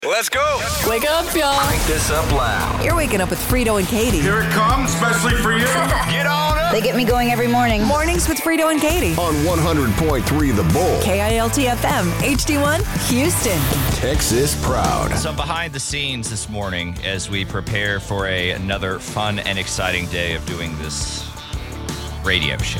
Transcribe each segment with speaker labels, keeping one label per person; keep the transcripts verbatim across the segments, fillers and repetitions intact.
Speaker 1: Let's go.
Speaker 2: Wake up, y'all.
Speaker 1: Crank this up loud.
Speaker 2: You're waking up with Frito and Katie.
Speaker 3: Here it comes, especially for you.
Speaker 1: Get on up.
Speaker 4: They get me going every morning.
Speaker 2: Mornings with Frito and Katie.
Speaker 5: On one hundred point three The Bull.
Speaker 2: K I L T F M, H D one, Houston.
Speaker 5: Texas proud.
Speaker 6: Some behind the scenes this morning as we prepare for a, another fun and exciting day of doing this radio show.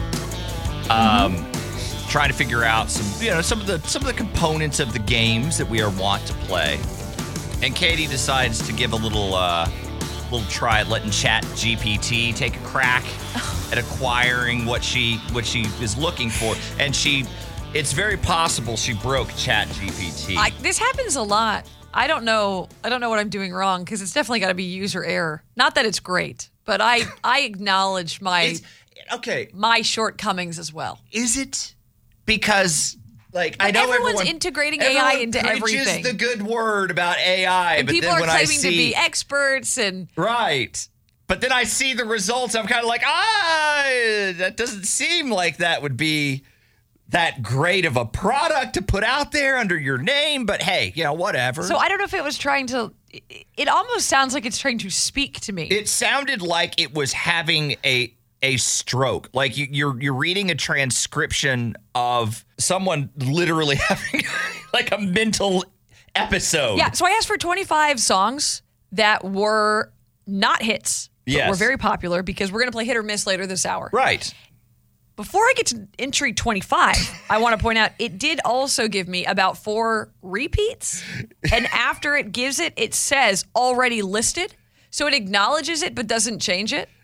Speaker 6: Um, mm-hmm. Trying to figure out some, you know, some of the some of the components of the games that we are wont to play. And Katie decides to give a little uh, little try at letting Chat G P T take a crack at acquiring what she what she is looking for. And she, it's very possible she broke Chat G P T.
Speaker 7: I, this happens a lot. I don't know. I don't know what I'm doing wrong because it's definitely got to be user error. Not that it's great, but I I acknowledge my
Speaker 6: it's, okay
Speaker 7: my shortcomings as well.
Speaker 6: Is it? Because, like, I know
Speaker 7: everyone's
Speaker 6: everyone,
Speaker 7: integrating A I into
Speaker 6: preaches
Speaker 7: everything.
Speaker 6: the good word about A I,
Speaker 7: and
Speaker 6: but
Speaker 7: people
Speaker 6: then
Speaker 7: are
Speaker 6: when
Speaker 7: claiming
Speaker 6: I see,
Speaker 7: to be experts and
Speaker 6: right. But then I see the results. I'm kind of like, ah, that doesn't seem like that would be that great of a product to put out there under your name. But hey, you know, whatever.
Speaker 7: So I don't know if it was trying to. It almost sounds like it's trying to speak to me.
Speaker 6: It sounded like it was having a. a stroke. Like you, you're you're reading a transcription of someone literally having like a mental episode.
Speaker 7: Yeah, so I asked for twenty-five songs that were not hits, but
Speaker 6: yes.
Speaker 7: were very popular because we're going to play hit or miss later this hour.
Speaker 6: Right.
Speaker 7: Before I get to entry twenty-five, I want to point out it did also give me about four repeats. And after it gives it, it says already listed. So it acknowledges it but doesn't change it.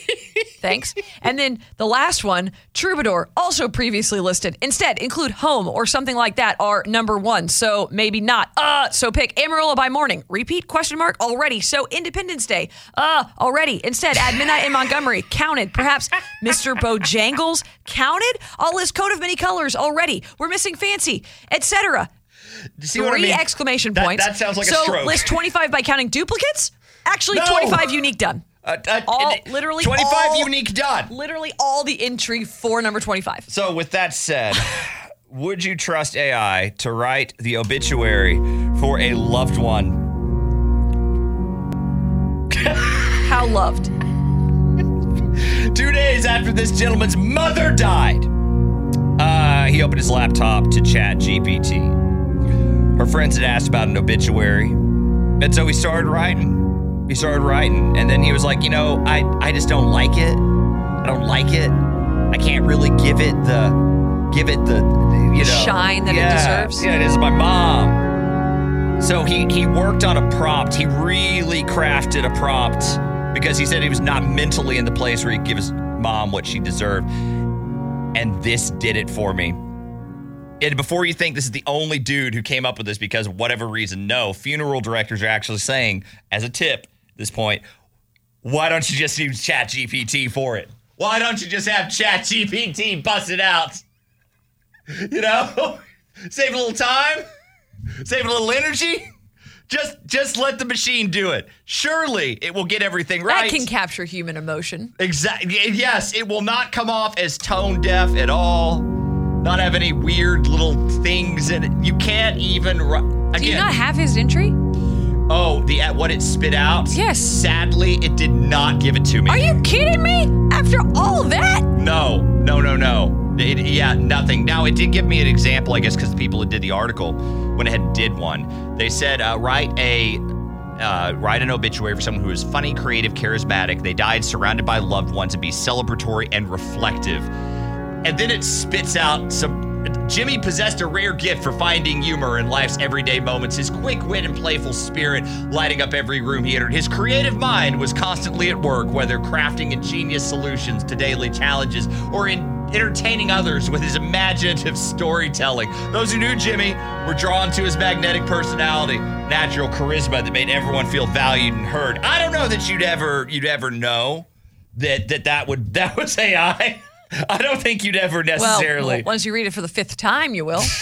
Speaker 7: Thanks. And then the last one, Troubadour, also previously listed. Instead, include Home or something like that are number one. So maybe not. Uh, so pick Amarillo by Morning. Repeat, question mark, already. So Independence Day. Uh, already. Instead, add Midnight in Montgomery. Counted. Perhaps Mister Bojangles. Counted. I'll list Coat of Many Colors already. We're missing Fancy, et cetera.
Speaker 6: See
Speaker 7: Three
Speaker 6: what I mean?
Speaker 7: exclamation
Speaker 6: that,
Speaker 7: points.
Speaker 6: That sounds like
Speaker 7: so
Speaker 6: a stroke.
Speaker 7: So list twenty-five by counting duplicates. Actually,
Speaker 6: no.
Speaker 7: twenty-five unique done.
Speaker 6: Uh, uh,
Speaker 7: all, literally
Speaker 6: twenty-five
Speaker 7: all,
Speaker 6: unique done.
Speaker 7: Literally all the entry for number twenty-five.
Speaker 6: So with that said, would you trust A I to write the obituary for a loved one?
Speaker 7: How loved?
Speaker 6: Two days after this gentleman's mother died, uh, he opened his laptop to Chat G P T. Her friends had asked about an obituary, and so he started writing. He started writing, and then he was like, you know, I, I just don't like it. I don't like it. I can't really give it the, give it the, you know.
Speaker 7: Shine that
Speaker 6: yeah,
Speaker 7: it deserves.
Speaker 6: Yeah, it is my mom. So he, he worked on a prompt. He really crafted a prompt because he said he was not mentally in the place where he'd give his mom what she deserved. And this did it for me. And before you think this is the only dude who came up with this because of whatever reason, no, funeral directors are actually saying, as a tip at this point, why don't you just use Chat G P T for it? Why don't you just have Chat G P T bust it out? You know? Save a little time? Save a little energy? Just just let the machine do it. Surely it will get everything right.
Speaker 7: That can capture human emotion.
Speaker 6: Exactly. Yes, it will not come off as tone deaf at all. Not have any weird little things in it. You can't even. Ru-
Speaker 7: Do you not have his entry?
Speaker 6: Oh, the what it spit out?
Speaker 7: Yes.
Speaker 6: Sadly, it did not give it to me.
Speaker 7: Are you kidding me? After all that?
Speaker 6: No, no, no, no. It, yeah, nothing. Now, it did give me an example, I guess, because the people that did the article went ahead and did one. They said, uh, write a uh, write an obituary for someone who is funny, creative, charismatic. They died surrounded by loved ones and be celebratory and reflective. And then it spits out some. Jimmy possessed a rare gift for finding humor in life's everyday moments. His quick wit and playful spirit lighting up every room he entered. His creative mind was constantly at work, whether crafting ingenious solutions to daily challenges or in entertaining others with his imaginative storytelling. Those who knew Jimmy were drawn to his magnetic personality, natural charisma that made everyone feel valued and heard. I don't know that you'd ever you'd ever know that that that would that was A I. I don't think you'd ever necessarily.
Speaker 7: Well, once you read it for the fifth time, you will.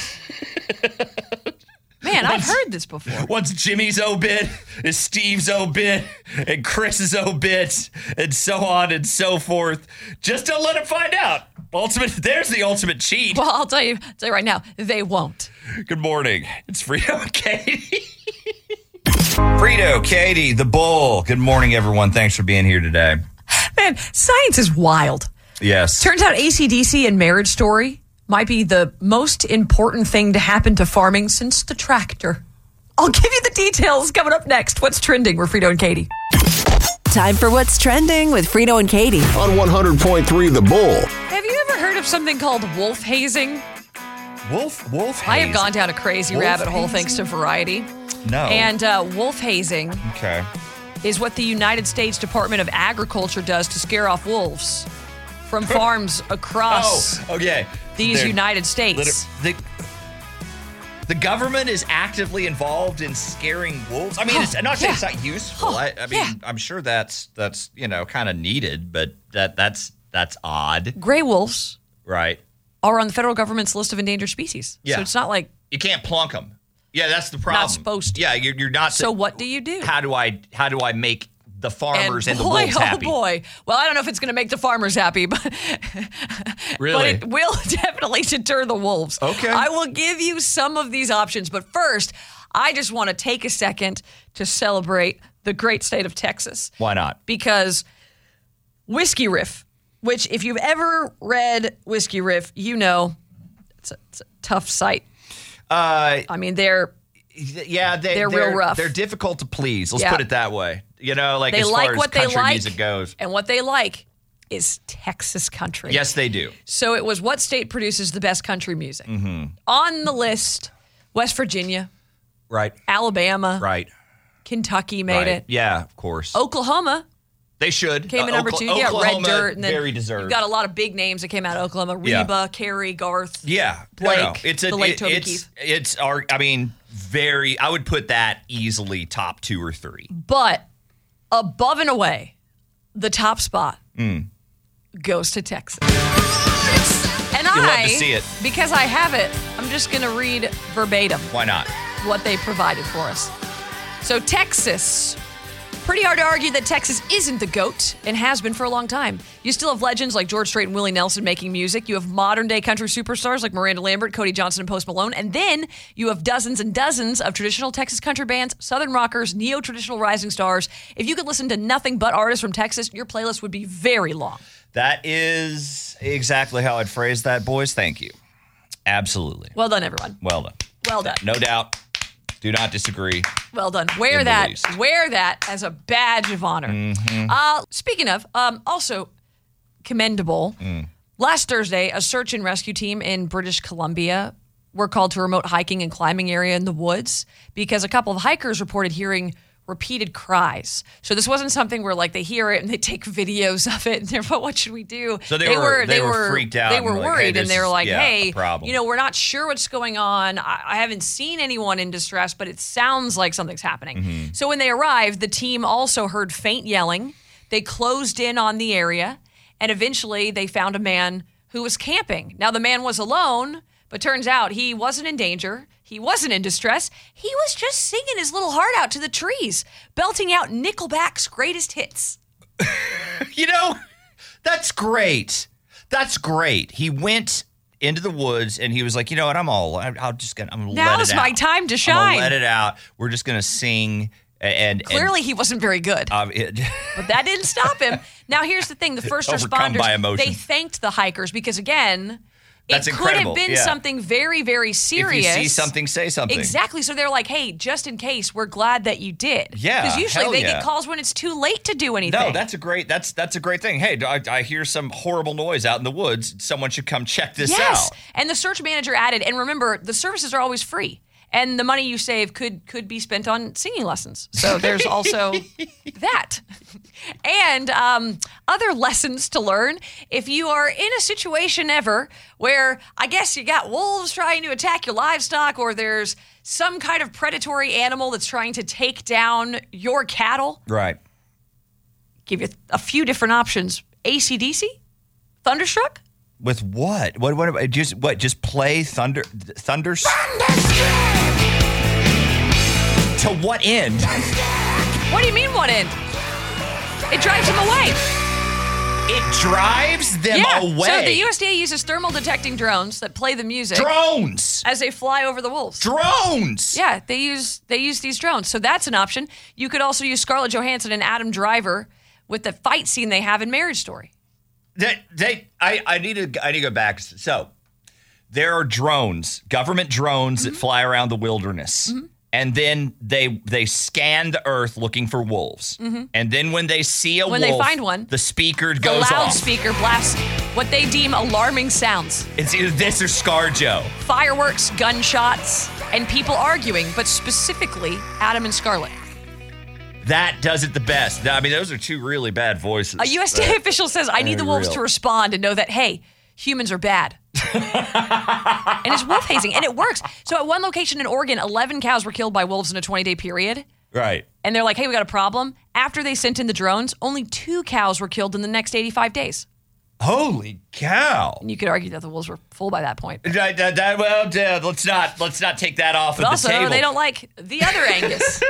Speaker 7: Man, once, I've heard this before.
Speaker 6: Once Jimmy's obit is Steve's obit and Chris's obit and so on and so forth. Just don't let him find out. Ultimate. There's the ultimate cheat.
Speaker 7: Well, I'll tell you, I'll tell you right now, they won't.
Speaker 6: Good morning. It's Frito and Katie. Frito, Katie, the Bull. Good morning, everyone. Thanks for being here today.
Speaker 7: Man, science is wild.
Speaker 6: Yes.
Speaker 7: Turns out A C D C and Marriage Story might be the most important thing to happen to farming since the tractor. I'll give you the details coming up next. What's trending? We're Frito and Katie.
Speaker 2: Time for What's Trending with Frito and Katie.
Speaker 5: On one hundred point three The Bull.
Speaker 7: Have you ever heard of something called wolf hazing?
Speaker 6: Wolf, wolf
Speaker 7: I have
Speaker 6: hazing.
Speaker 7: gone down a crazy
Speaker 6: Wolf
Speaker 7: rabbit hole
Speaker 6: hazing?
Speaker 7: thanks to Variety.
Speaker 6: No.
Speaker 7: And uh, wolf hazing
Speaker 6: Okay.
Speaker 7: is what the United States Department of Agriculture does to scare off wolves from farms across
Speaker 6: Oh, okay.
Speaker 7: these
Speaker 6: They're
Speaker 7: United States.
Speaker 6: liter- The, the government is actively involved in scaring wolves. I mean, it's I'm not saying
Speaker 7: yeah.
Speaker 6: it's not useful.
Speaker 7: Oh,
Speaker 6: I, I mean,
Speaker 7: yeah.
Speaker 6: I'm sure that's that's you know kind of needed, but that that's that's odd,
Speaker 7: Gray wolves
Speaker 6: right?
Speaker 7: are on the federal government's list of endangered species.
Speaker 6: Yeah.
Speaker 7: So it's not like,
Speaker 6: You can't plunk them. Yeah, that's the problem.
Speaker 7: supposed to.
Speaker 6: Yeah, you're, you're not.
Speaker 7: so what do you do?
Speaker 6: How do I how do I make the farmers and,
Speaker 7: boy,
Speaker 6: the wolves
Speaker 7: oh
Speaker 6: happy?
Speaker 7: boy. Well, I don't know if it's going to make the farmers happy, but,
Speaker 6: Really?
Speaker 7: but it will definitely deter the wolves.
Speaker 6: Okay.
Speaker 7: I will give you some of these options, but first, I just want to take a second to celebrate the great state of Texas.
Speaker 6: Why not?
Speaker 7: Because Whiskey Riff, which if you've ever read Whiskey Riff, you know it's a, it's a tough site.
Speaker 6: Uh,
Speaker 7: I mean, they're
Speaker 6: yeah, they,
Speaker 7: They're real rough.
Speaker 6: They're difficult to please. Let's
Speaker 7: Yeah.
Speaker 6: put it that way. You know, like
Speaker 7: they
Speaker 6: as
Speaker 7: like
Speaker 6: far
Speaker 7: what
Speaker 6: as
Speaker 7: they
Speaker 6: country
Speaker 7: like,
Speaker 6: music goes.
Speaker 7: and what they like is Texas country.
Speaker 6: Yes, they do.
Speaker 7: So it was what state produces the best country music?
Speaker 6: Mm-hmm.
Speaker 7: On the list, West Virginia,
Speaker 6: Right.
Speaker 7: Alabama,
Speaker 6: Right.
Speaker 7: Kentucky made
Speaker 6: right.
Speaker 7: it.
Speaker 6: Yeah, of course.
Speaker 7: Oklahoma
Speaker 6: They should.
Speaker 7: came in
Speaker 6: Uh,
Speaker 7: number
Speaker 6: Okla-
Speaker 7: two. Yeah, Red
Speaker 6: Oklahoma,
Speaker 7: Dirt. And then
Speaker 6: very deserved.
Speaker 7: You've got a lot of big names that came out of Oklahoma.
Speaker 6: Yeah.
Speaker 7: Reba, Carrie, Garth.
Speaker 6: Yeah,
Speaker 7: Blake,
Speaker 6: no, no. It's a,
Speaker 7: the late
Speaker 6: it-
Speaker 7: Toby
Speaker 6: it's,
Speaker 7: Keith.
Speaker 6: It's our. I mean, very. I would put that easily top two or three.
Speaker 7: But above and away, the top spot
Speaker 6: Mm.
Speaker 7: goes to Texas. And
Speaker 6: You love
Speaker 7: I,
Speaker 6: to see it.
Speaker 7: because I have it, I'm just going to read verbatim
Speaker 6: Why not?
Speaker 7: what they provided for us. So Texas, pretty hard to argue that Texas isn't the GOAT and has been for a long time. You still have legends like George Strait and Willie Nelson making music. You have modern day country superstars like Miranda Lambert, Cody Johnson, and Post Malone. And then you have dozens and dozens of traditional Texas country bands, Southern rockers, neo-traditional rising stars. If you could listen to nothing but artists from Texas, your playlist would be very long.
Speaker 6: That is exactly how I'd phrase that, boys. Thank you. Absolutely.
Speaker 7: Well done, everyone.
Speaker 6: Well done.
Speaker 7: Well done.
Speaker 6: No doubt. Do not disagree.
Speaker 7: Well done. Wear
Speaker 6: In the
Speaker 7: that.
Speaker 6: least.
Speaker 7: Wear that as a badge of honor.
Speaker 6: Mm-hmm.
Speaker 7: Uh, speaking of, um, also commendable.
Speaker 6: Mm.
Speaker 7: Last Thursday, a search and rescue team in British Columbia were called to a remote hiking and climbing area in the woods because a couple of hikers reported hearing repeated cries. So this wasn't something where like they hear it and they take videos of it and they're, but what should we do?
Speaker 6: So they were- they were freaked out
Speaker 7: They
Speaker 6: and
Speaker 7: were
Speaker 6: were like, hey,
Speaker 7: worried
Speaker 6: this
Speaker 7: and they were
Speaker 6: is-
Speaker 7: like,
Speaker 6: yeah,
Speaker 7: hey,
Speaker 6: a problem.
Speaker 7: you know, we're not sure what's going on. I, I haven't seen anyone in distress, but it sounds like something's happening.
Speaker 6: Mm-hmm.
Speaker 7: So when they arrived, the team also heard faint yelling. They closed in on the area, and eventually they found a man who was camping. Now, the man was alone, but turns out he wasn't in danger. He wasn't in distress. He was just singing his little heart out to the trees, belting out Nickelback's greatest hits.
Speaker 6: You know, that's great. That's great. He went into the woods and he was like, you know what? I'm all. I'm, I'm just gonna. I'm gonna let it out.
Speaker 7: Now's my time to
Speaker 6: I'm
Speaker 7: shine.
Speaker 6: gonna let it out. We're just gonna sing and
Speaker 7: Clearly, he wasn't very good.
Speaker 6: And, um, it,
Speaker 7: But that didn't stop him. Now, here's the thing. The first
Speaker 6: Overcome by
Speaker 7: responders,
Speaker 6: emotion.
Speaker 7: they thanked the hikers because, again,
Speaker 6: That's
Speaker 7: it could
Speaker 6: incredible,
Speaker 7: have been
Speaker 6: yeah.
Speaker 7: something very, very
Speaker 6: if
Speaker 7: serious.
Speaker 6: you see something, say something.
Speaker 7: Exactly. So they're like, hey, just in case, we're glad that you did.
Speaker 6: Yeah,
Speaker 7: Because usually
Speaker 6: hell
Speaker 7: they
Speaker 6: yeah.
Speaker 7: get calls when it's too late to do anything.
Speaker 6: No, that's a great. That's that's a great thing. Hey, I, I hear some horrible noise out in the woods. Someone should come check this
Speaker 7: Yes.
Speaker 6: out.
Speaker 7: And the search manager added, and remember, the services are always free. And the money you save could could be spent on singing lessons. So there's also that. And um, other lessons to learn. If you are in a situation ever where I guess you got wolves trying to attack your livestock or there's some kind of predatory animal that's trying to take down your cattle,
Speaker 6: Right.
Speaker 7: give you a few different options. A C D C? Thunderstruck?
Speaker 6: With what? What? What? Just what? Just play thunder. Thunder. To what end?
Speaker 7: What do you mean what end? It drives him away.
Speaker 6: It drives them
Speaker 7: Yeah.
Speaker 6: away.
Speaker 7: So the U S D A uses thermal detecting drones that play the music
Speaker 6: Drones.
Speaker 7: as they fly over the wolves.
Speaker 6: Drones.
Speaker 7: Yeah, they use they use these drones. So that's an option. You could also use Scarlett Johansson and Adam Driver with the fight scene they have in Marriage Story.
Speaker 6: They, they, I, I need to, I need to go back. So there are drones, government drones
Speaker 7: Mm-hmm.
Speaker 6: that fly around the wilderness, mm-hmm. and then they they scan the earth looking for wolves. Mm-hmm. And then when they see a
Speaker 7: When
Speaker 6: wolf,
Speaker 7: they find one,
Speaker 6: the speaker
Speaker 7: The
Speaker 6: goes off.
Speaker 7: loudspeaker blasts what they deem alarming sounds.
Speaker 6: It's either this or ScarJo.
Speaker 7: Fireworks, gunshots, and people arguing, but specifically Adam and Scarlett.
Speaker 6: That does it the best. I mean, those are two really bad voices.
Speaker 7: A U S D A official says, I need the wolves
Speaker 6: real.
Speaker 7: to respond and know that, hey, humans are bad. And it's wolf hazing, and it works. So at one location in Oregon, eleven cows were killed by wolves in a twenty-day period.
Speaker 6: Right.
Speaker 7: And they're like, hey, we got a problem. After they sent in the drones, only two cows were killed in the next eighty-five days.
Speaker 6: Holy cow.
Speaker 7: And you could argue that the wolves were full by that point.
Speaker 6: That, that, that, well, uh, let's not let's not take that off
Speaker 7: But
Speaker 6: of
Speaker 7: also,
Speaker 6: the table.
Speaker 7: they don't like the other Angus.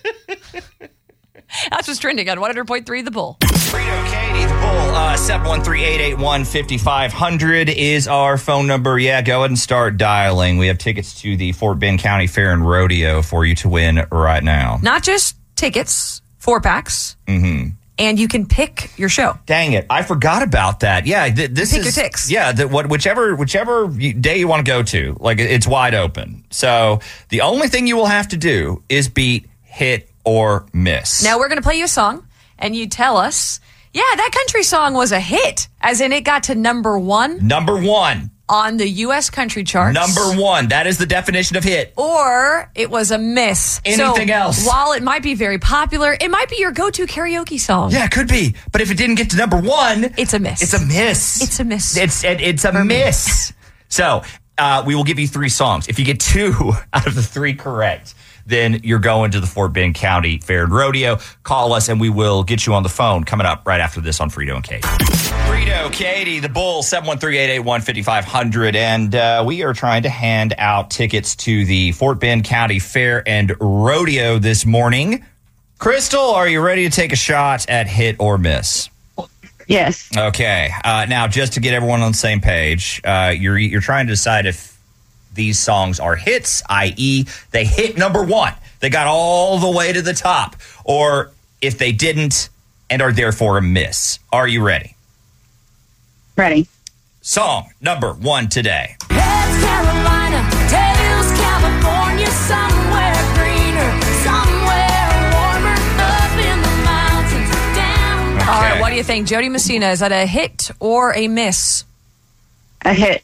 Speaker 7: That's what's trending on one hundred point three The Bull.
Speaker 6: Frito Katie, the Bull, uh, seven one three, eight eight one, five five zero zero is our phone number. Yeah, go ahead and start dialing. We have tickets to the Fort Bend County Fair and Rodeo for you to win right now.
Speaker 7: Not just tickets, four packs, mm-hmm. and you can pick your show.
Speaker 6: Dang it, I forgot about that. Yeah, th- this
Speaker 7: Pick
Speaker 6: is
Speaker 7: your ticks.
Speaker 6: Yeah, the, what whichever whichever you, day you want to go to, like it's wide open. So the only thing you will have to do is beat hit or miss.
Speaker 7: Now we're going to play you a song, and you tell us, yeah, that country song was a hit, as in it got to number one
Speaker 6: Number one.
Speaker 7: on the U S country charts.
Speaker 6: Number one. That is the definition of hit.
Speaker 7: Or it was a miss.
Speaker 6: Anything
Speaker 7: so,
Speaker 6: else?
Speaker 7: While it might be very popular, it might be your go-to karaoke song.
Speaker 6: Yeah, it could be. But if it didn't get to number one,
Speaker 7: It's a miss.
Speaker 6: It's a miss.
Speaker 7: It's a miss.
Speaker 6: It's it, it's a miss. So uh, we will give you three songs. If you get two out of the three correct, then you're going to the Fort Bend County Fair and Rodeo. Call us and we will get you on the phone coming up right after this on Frito and Katie. Frito, Katie, the Bull, seven one three, eight eight one, five five zero zero. And uh, we are trying to hand out tickets to the Fort Bend County Fair and Rodeo this morning. Crystal, are you ready to take a shot at hit or miss?
Speaker 4: Yes.
Speaker 6: Okay. Uh, now, just to get everyone on the same page, uh, you're you're trying to decide if these songs are hits, that is, they hit number one, they got all the way to the top, or if they didn't and are therefore a miss. Are you ready?
Speaker 4: Ready.
Speaker 6: Song number one today.
Speaker 8: Heads Carolina, tails California, somewhere greener, somewhere warmer, up in the mountains, down.
Speaker 7: All right,
Speaker 6: Okay.
Speaker 7: what do you think? Jody Messina, is that a hit or a miss?
Speaker 4: A hit.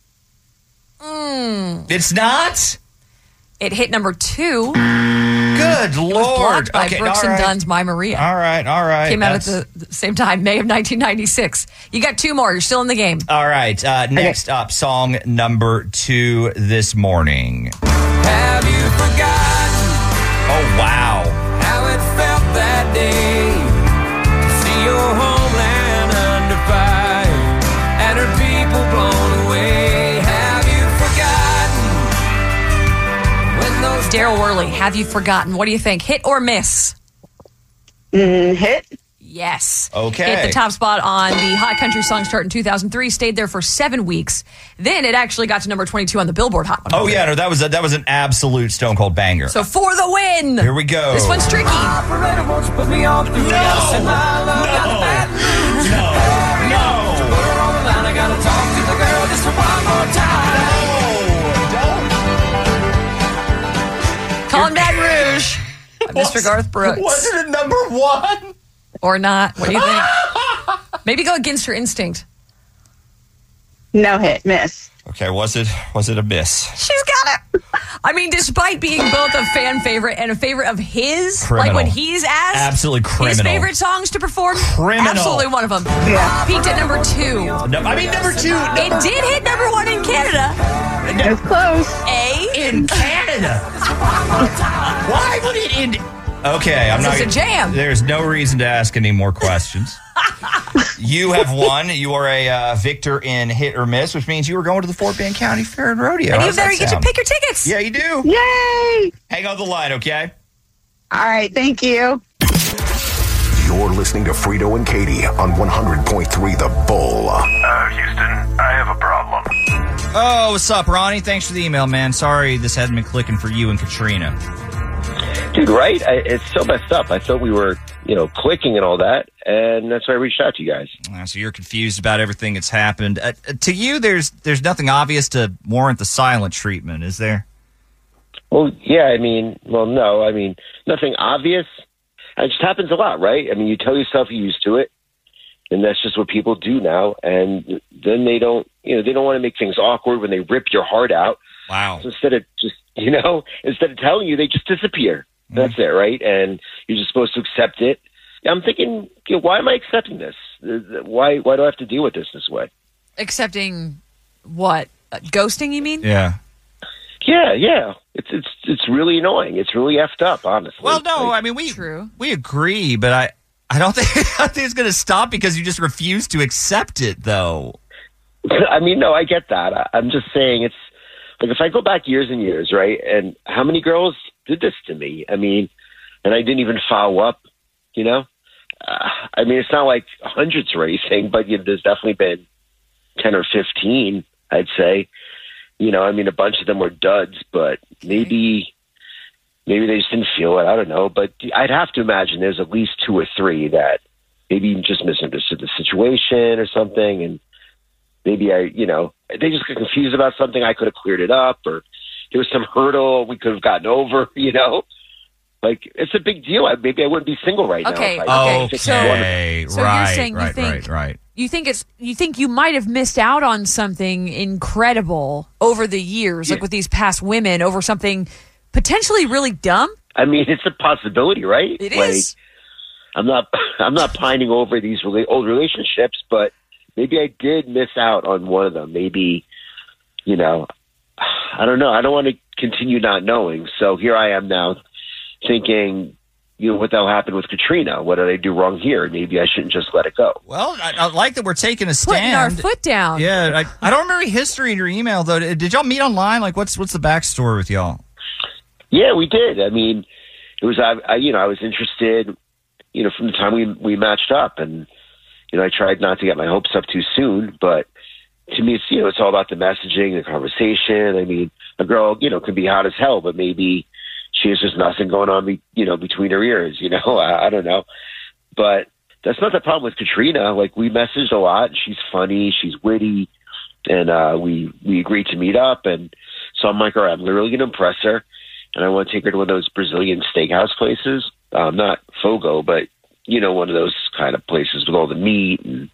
Speaker 6: It's not?
Speaker 7: It hit number two.
Speaker 6: Good
Speaker 7: It was
Speaker 6: Lord.
Speaker 7: blocked by
Speaker 6: Okay,
Speaker 7: Brooks
Speaker 6: all
Speaker 7: and
Speaker 6: right.
Speaker 7: Dunn's My Maria.
Speaker 6: All right, all right.
Speaker 7: Came out at
Speaker 6: That's-
Speaker 7: the, the same time, May of nineteen ninety-six. You got two more. You're still in the game.
Speaker 6: All right. Uh, next up, song number two this morning.
Speaker 1: Have you forgotten
Speaker 6: Oh, wow.
Speaker 1: how it felt that day to see your homeland under fire and her people blown away? Have you forgotten when those
Speaker 7: Daryl Worley, Have You Forgotten? What do you think? Hit or miss?
Speaker 4: Mm, hit.
Speaker 7: Yes.
Speaker 6: Okay.
Speaker 7: Hit the top spot on the Hot Country Songs chart in two thousand three. Stayed there for seven weeks. Then it actually got to number twenty-two on the Billboard Hot one hundred.
Speaker 6: Oh, yeah. No, that was a, that was an absolute Stone Cold banger.
Speaker 7: So for the win.
Speaker 6: Here we go.
Speaker 7: This one's tricky.
Speaker 1: operator wants to put me on through the house and my love got the bad news.
Speaker 6: No. No.
Speaker 1: Put her on the line, I gotta talk to the girl just one more time.
Speaker 7: Calm Baton Rouge. by Mister Garth Brooks.
Speaker 6: Was it a number one?
Speaker 7: Or not? What do you think? Maybe go against your instinct.
Speaker 4: No hit. Miss.
Speaker 6: Okay, was it was it a miss?
Speaker 7: She's got it. I mean, despite being both a fan favorite and a favorite of his,
Speaker 6: Criminal.
Speaker 7: like when he's asked
Speaker 6: Absolutely
Speaker 7: his
Speaker 6: criminal.
Speaker 7: favorite songs to perform,
Speaker 6: Criminal.
Speaker 7: absolutely one of them.
Speaker 4: Yeah.
Speaker 7: Peaked at number two.
Speaker 6: No, I mean number two. No,
Speaker 7: It did hit number one in Canada.
Speaker 4: It was close.
Speaker 7: A.
Speaker 6: in Canada. Why would it in? Okay, I'm
Speaker 7: This
Speaker 6: not.
Speaker 7: is a jam.
Speaker 6: There's no reason to ask any more questions. You have won. You are a uh, victor in hit or miss, which means you are going to the Fort Bend County Fair and Rodeo.
Speaker 7: And
Speaker 6: How
Speaker 7: you
Speaker 6: does that
Speaker 7: there, you get to
Speaker 6: sound?
Speaker 7: pick your tickets.
Speaker 6: Yeah, you do.
Speaker 4: Yay!
Speaker 6: Hang on the line, okay?
Speaker 4: All right. Thank you.
Speaker 5: You're listening to Frito and Katie on one hundred point three The Bull.
Speaker 3: Uh, Houston, I have a problem.
Speaker 6: Oh, what's up, Ronnie? Thanks for the email, man. Sorry this hasn't been clicking for you and Katrina.
Speaker 9: Dude, right? I, it's so messed up. I thought we were, you know, clicking and all that, and that's why I reached out to you guys.
Speaker 6: Uh, so you're confused about everything that's happened. Uh, to you, there's there's nothing obvious to warrant the silent treatment, is there?
Speaker 9: Well, yeah, I mean, well, no, I mean, nothing obvious. It just happens a lot, right? I mean, you tell yourself you're used to it, and that's just what people do now, and then they don't, you know, they don't want to make things awkward when they rip your heart out.
Speaker 6: Wow.
Speaker 9: So instead of just, you know, instead of telling you, they just disappear. Mm-hmm. That's it, right? And you're just supposed to accept it. I'm thinking, you know, why am I accepting this? Why why do I have to deal with this this way?
Speaker 7: Accepting what? Uh, ghosting, you mean?
Speaker 6: Yeah.
Speaker 9: Yeah, yeah. It's it's it's really annoying. It's really effed up, honestly.
Speaker 6: Well, no,
Speaker 9: like,
Speaker 6: I mean, we
Speaker 7: True. we
Speaker 6: agree, but I, I don't think I think it's going to stop because you just refuse to accept it, though.
Speaker 9: I mean, no, I get that. I, I'm just saying it's, like, if I go back years and years, right, and how many girls did this to me? I mean, and I didn't even follow up, you know? Uh, I mean, it's not like hundreds or anything, but you know, there's definitely been ten or fifteen, I'd say. You know, I mean, a bunch of them were duds, but maybe maybe they just didn't feel it. I don't know. But I'd have to imagine there's at least two or three that maybe just misunderstood the situation or something. And maybe I, you know, they just got confused about something. I could have cleared it up, or there was some hurdle we could have gotten over, you know? Like, it's a big deal. I, maybe I wouldn't be single right
Speaker 7: okay,
Speaker 9: now. If I,
Speaker 7: okay,
Speaker 6: okay,
Speaker 7: so,
Speaker 6: right,
Speaker 7: so you're saying
Speaker 6: right,
Speaker 7: you think,
Speaker 6: right, right.
Speaker 7: You think it's you think you might have missed out on something incredible over the years,
Speaker 9: Yeah.
Speaker 7: like with these past women, over something potentially really dumb?
Speaker 9: I mean, it's a possibility, right?
Speaker 7: It
Speaker 9: like,
Speaker 7: is.
Speaker 9: I'm not, I'm not pining over these rela- old relationships, but maybe I did miss out on one of them. Maybe, you know, I don't know. I don't want to continue not knowing. So here I am now thinking, you know, what the hell happened with Katrina? What did I do wrong here? Maybe I shouldn't just let it go.
Speaker 6: Well, I, I like that we're taking a stand.
Speaker 7: Putting our foot down.
Speaker 6: Yeah, I, I don't remember any history in your email, though. Did y'all meet online? Like, what's what's the backstory with y'all?
Speaker 9: Yeah, we did. I mean, it was, I, I you know, I was interested, you know, from the time we we matched up, and, you know, I tried not to get my hopes up too soon, but to me, it's, you know, it's all about the messaging, the conversation. I mean, a girl, you know, can be hot as hell, but maybe she has just nothing going on, be, you know, between her ears, you know, I, I don't know. But that's not the problem with Katrina. Like, we messaged a lot. She's funny, she's witty, and uh, we, we agreed to meet up. And so I'm like, all right, I'm really going to impress her, and I want to take her to one of those Brazilian steakhouse places. Um, not Fogo, but, you know, one of those kind of places with all the meat and,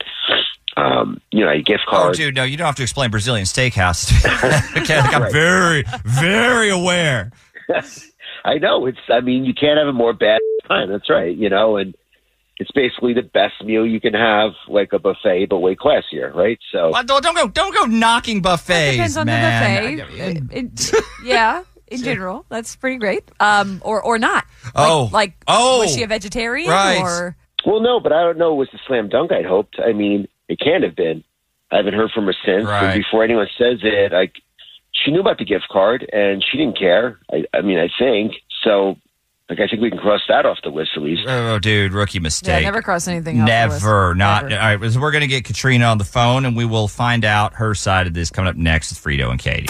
Speaker 9: um, you know, a gift card.
Speaker 6: Oh, dude, no, you don't have to explain Brazilian steakhouse. Okay, like, I'm
Speaker 9: Right.
Speaker 6: very, very aware.
Speaker 9: I know. It's, I mean, you can't have a more bad time. That's right. You know, and it's basically the best meal you can have, like a buffet, but way classier, right? So
Speaker 6: Well, don't, don't go, don't go knocking buffets,
Speaker 7: Depends on
Speaker 6: man.
Speaker 7: the buffet. In- in- yeah, in general, that's pretty great. Um, or or not. Like,
Speaker 6: Oh.
Speaker 7: like
Speaker 6: Oh.
Speaker 7: was she a vegetarian?
Speaker 6: Right.
Speaker 7: Or
Speaker 9: well, no, but I don't know. It was the slam dunk I'd hoped. I mean, it can't have been. I haven't heard from her since.
Speaker 6: Right.
Speaker 9: And before anyone says it, like, she knew about the gift card and she didn't care. I, I mean, I think so. Like, I think we can cross that off the list at least.
Speaker 6: Oh, dude, rookie mistake.
Speaker 7: yeah, never cross anything off the list.
Speaker 6: Never, not.
Speaker 7: Never.
Speaker 6: All right, so we're going to get Katrina on the phone, and we will find out her side of this coming up next with Frito and Katie.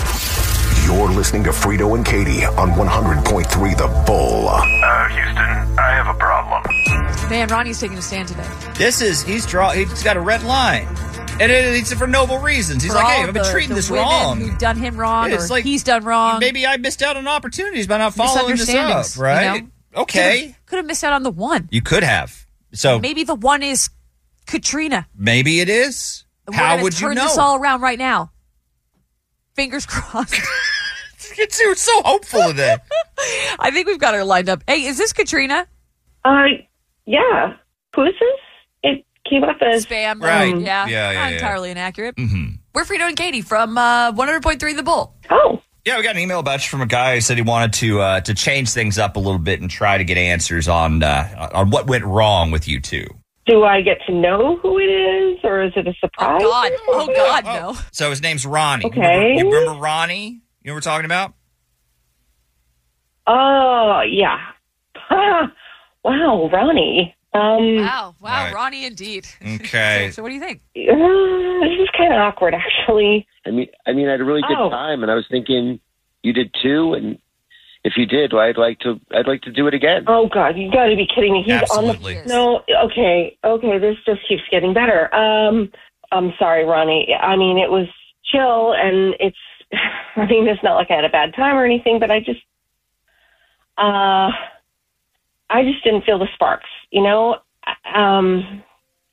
Speaker 5: You're listening to Frito and Katie on one hundred point three The Bull.
Speaker 3: Uh, Houston, I have a problem.
Speaker 7: Man, Ronnie's taking a stand today.
Speaker 6: This is, he's draw. He's got a red line. And it, it's for noble reasons. He's
Speaker 7: For
Speaker 6: like,
Speaker 7: all
Speaker 6: hey, I've been
Speaker 7: the-
Speaker 6: treating
Speaker 7: the
Speaker 6: this
Speaker 7: women
Speaker 6: wrong.
Speaker 7: Who've done him wrong,
Speaker 6: It's
Speaker 7: or
Speaker 6: like,
Speaker 7: he's done wrong.
Speaker 6: Maybe I missed out on opportunities by not following this up,
Speaker 7: Misunderstandings, you
Speaker 6: right?
Speaker 7: know?
Speaker 6: Okay.
Speaker 7: Could have missed out on the one.
Speaker 6: You could have. So maybe,
Speaker 7: Maybe the one is Katrina.
Speaker 6: it is.
Speaker 7: We're
Speaker 6: How
Speaker 7: gonna
Speaker 6: would you
Speaker 7: turn
Speaker 6: know?
Speaker 7: this all around right now. Fingers crossed.
Speaker 6: It's, you're so hopeful of that.
Speaker 7: I think we've got her lined up. Hey, is this Katrina?
Speaker 4: Uh, yeah. Who is this? It came up as
Speaker 7: Spam.
Speaker 6: Right.
Speaker 7: Yeah.
Speaker 6: Yeah, yeah,
Speaker 7: Not
Speaker 6: yeah.
Speaker 7: entirely inaccurate.
Speaker 6: Mm-hmm.
Speaker 7: We're Frito and Katie from uh, one hundred point three The Bull.
Speaker 4: oh.
Speaker 6: Yeah, we got an email batch from a guy who said he wanted to uh, to change things up a little bit and try to get answers on uh, on what went wrong with you two.
Speaker 4: Do I get to know who it is, or is it a
Speaker 7: Oh,
Speaker 4: surprise?
Speaker 7: God. Oh, God, no.
Speaker 6: So his name's Ronnie. You
Speaker 4: Okay.
Speaker 6: remember, you remember Ronnie? You know what we're talking about?
Speaker 4: Oh, yeah. Huh. Wow, Ronnie. Um,
Speaker 7: Wow, wow,
Speaker 6: All right.
Speaker 7: Ronnie, indeed.
Speaker 6: Okay.
Speaker 7: So what do you think?
Speaker 4: uh, this is kind of awkward, actually.
Speaker 9: I mean, I mean, I had a really good
Speaker 4: Oh.
Speaker 9: time, and I was thinking you did too. And if you did, well, I'd like to. I'd like to do it again.
Speaker 4: Oh God, you got to be kidding me! He's
Speaker 6: Absolutely.
Speaker 4: on the no. Okay, okay, this just keeps getting better. Um, I'm sorry, Ronnie. I mean, it was chill, and it's. I mean, it's not like I had a bad time or anything, but I just, uh, I just didn't feel the sparks. You know, um,